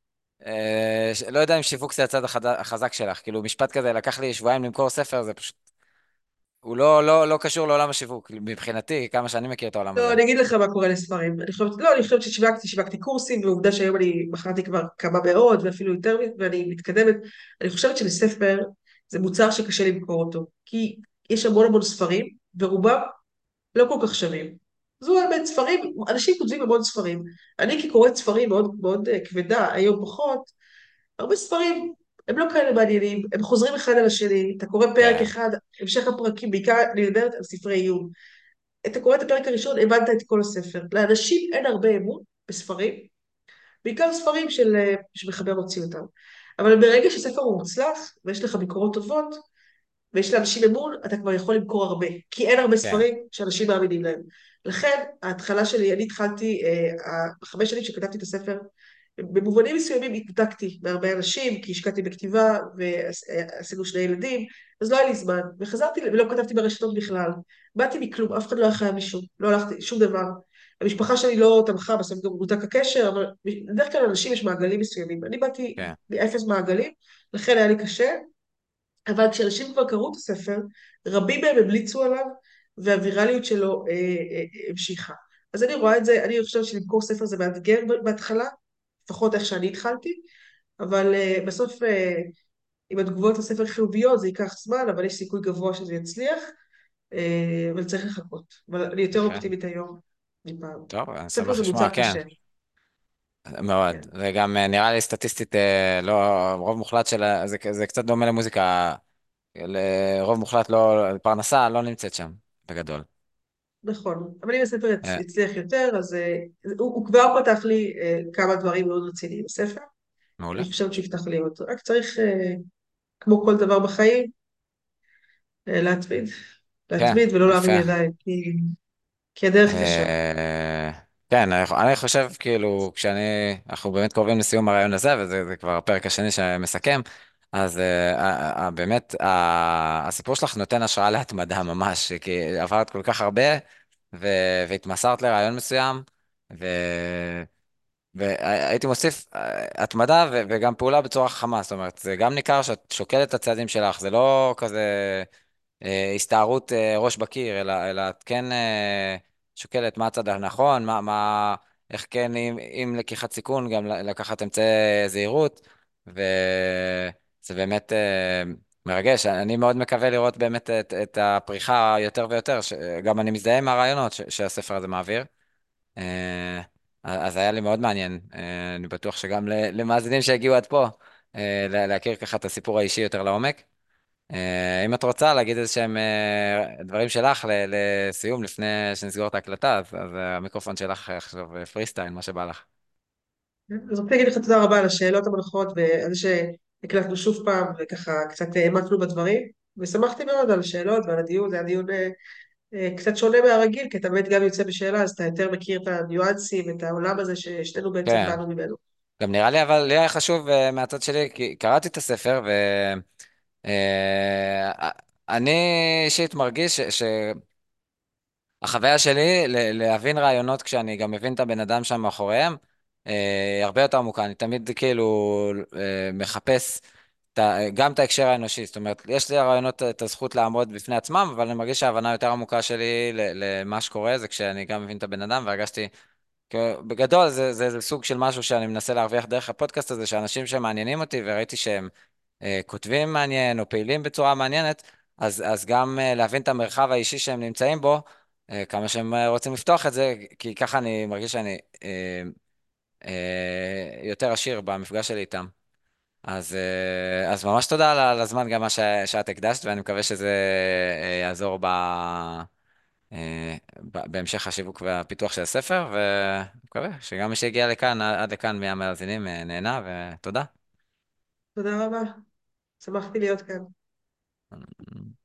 אה, ש- לא יודע אם שיווק זה הצד החד- החזק שלך. כאילו משפט כזה, לקח לי שבועיים למכור ספר, זה פשוט... הוא לא, לא, לא קשור לעולם השיווק. מבחינתי, כמה שאני מכיר את העולם הזה. לא, אני אגיד לך מה קורה לספרים. אני חושבת, לא, אני חושבת ששיווקתי, שיווקתי קורסים, ועובדה שהיום אני מכרתי כבר כמה מאות, ואפילו יותר, ואני מתקדמת. אני חושבת שלספר זה מוצר שקשה למכור אותו, כי יש המון המון ספרים, ורובם לא כל כך שווים. זו האמת, ספרים, אנשים כותבים המון ספרים. אני כקוראת ספרים מאוד מאוד אה, כבדה, היום פחות, הרבה ספרים הם לא כאלה מעניינים, הם חוזרים אחד על השני, אתה קורא פרק כן, אחד, המשך הפרקים, בעיקר אני מדברת על ספרי עיון. אתה קורא את הפרק הראשון, הבנת את כל הספר. לאנשים אין הרבה אמון בספרים, בעיקר ספרים של, אה, שמחבר מוציא אותם. אבל ברגע שספר הוא מוצלח, ויש לך ביקורות טובות, ויש לאנשים אמון, אתה כבר יכול למכור הרבה. כי אין הרבה כן, ספרים שאנשים מאמינים להם. לכן, ההתחלה שלי, אני התחלתי, אה, בחמש שנים שכתבתי את הספר, במובנים מסוימים התנתקתי מהרבה אנשים, כי השקעתי בכתיבה ועשינו שני ילדים, אז לא היה לי זמן, וחזרתי ולא כתבתי ברשתות בכלל. באתי מכלום, אף אחד לא היה חייב לי שום, לא הלכתי, שום דבר. המשפחה שלי לא תמכה, בסוף גם הותק הקשר, אבל בדרך כלל לאנשים יש מעגלים מסוימים. אני באתי כן, מאפס מעגלים, לכן היה לי קשה, אבל כשאנשים כבר קראו את הספר, רבים מהם המליצו עליו, והווירליות שלו אה, אה, המשיכה. אז אני רואה את זה, אני חושבת שלמכור ספר זה מאתגר בהתחלה, לפחות איך שאני התחלתי, אבל uh, בסוף uh, אם התגובות לספר חיוביות זה ייקח זמן, אבל יש סיכוי גבוה שזה יצליח, uh, אבל צריך לחכות. אבל אני יותר יפה. אופטימית היום מפעם. טוב, אני ספר שמח זה לשמוע, מוצר כן. קשה. מאוד. כן. וגם אה, נראה לי סטטיסטית, אה, לא, רוב מוחלט של... ה- זה, זה קצת דומה למוזיקה. רוב מוחלט לא... פרנסה לא נמצאת שם, בגדול. נכון, אבל אם הספר יצ- אה, יצליח יותר, אז uh, הוא, הוא כבר פתח לי uh, כמה דברים מאוד רציניים בספר. מעולה. אני חושבת שיפתח לי עוד. רק צריך, uh, כמו כל דבר בחיים, uh, להתמיד. כן, להתמיד ולא להרים יפה. ידיים, כי, כי הדרך קשה. אה, כן, אני אני חושב, כאילו, כשאני... אנחנו באמת קרובים לסיום הרעיון הזה, וזה זה כבר הפרק השני שמסכם, אז אה, אה, אה, באמת, אה, הסיפור שלך נותן השראה להתמדה ממש, כי עברת כל כך הרבה, ו- והתמסרת לרעיון מסוים, ו... והייתי מוסיף אה, התמדה ו- וגם פעולה בצורה חכמה, זאת אומרת, זה גם ניכר שאת שוקלת את הצעדים שלך, זה לא כזה אה, הסתערות אה, ראש בקיר, אלא, אלא את כן אה, שוקלת מה הצד הנכון, מה, מה, איך כן עם, עם לקיחת סיכון, גם ל- לקחת אמצעי זהירות, וזה באמת אה, מרגש. אני מאוד מקווה לראות באמת את, את הפריחה יותר ויותר, ש- גם אני מזדהה עם הרעיונות ש- שהספר הזה מעביר. אה, אז היה לי מאוד מעניין. אה, אני בטוח שגם ל- למאזינים שהגיעו עד פה, אה, לה- להכיר ככה את הסיפור האישי יותר לעומק. אה, אם את רוצה להגיד איזה שהם אה, דברים שלך ל- לסיום, לפני שנסגור את ההקלטה, אז, אז המיקרופון שלך עכשיו אה, פרי סטייל, מה שבא לך. אז רציתי להגיד לך תודה רבה על השאלות המנחות ועל זה שהקלטנו שוב פעם וככה קצת העמקנו בדברים, ושמחתי מאוד על השאלות ועל הדיון, זה היה דיון אה, אה, קצת שונה מהרגיל, כי אתה באמת גם יוצא בשאלה, אז אתה יותר מכיר את הניואנסים, את העולם הזה ששנינו בעצם כן, באנו ממנו. גם נראה לי, אבל לי היה חשוב אה, מהצד שלי, כי קראתי את הספר, ואני אישית מרגיש ש... החוויה שלי ל- להבין רעיונות כשאני גם מבין את הבן אדם שם מאחוריהם, אה, הרבה יותר עמוקה. אני תמיד כאילו אה, מחפש את ה- גם את ההקשר האנושי. זאת אומרת, יש לי הרעיונות את הזכות לעמוד בפני עצמם, אבל אני מרגיש שההבנה היותר עמוקה שלי ל- למה שקורה זה כשאני גם מבין את הבן אדם, והרגשתי, כאילו, בגדול זה, זה, זה סוג של משהו שאני מנסה להרוויח דרך הפודקאסט הזה, שאנשים שמעניינים אותי, וראיתי שהם אה, כותבים מעניין או פעילים בצורה מעניינת, אז, אז גם אה, להבין את המרחב האישי שהם נמצאים בו, אה, כמה שהם אה, רוצים לפתוח את זה, כי ככה אני מרגיש שאני אה, אה, יותר עשיר במפגש שלי איתם. אז, אה, אז ממש תודה על על הזמן, גם מה ש, שאת הקדשת, ואני מקווה שזה אה, יעזור ב, אה, ב, בהמשך השיווק והפיתוח של הספר, ואני מקווה שגם מי שהגיע לכאן, עד לכאן מהמאזינים, אה, נהנה, ותודה. תודה רבה, שמחתי להיות כאן.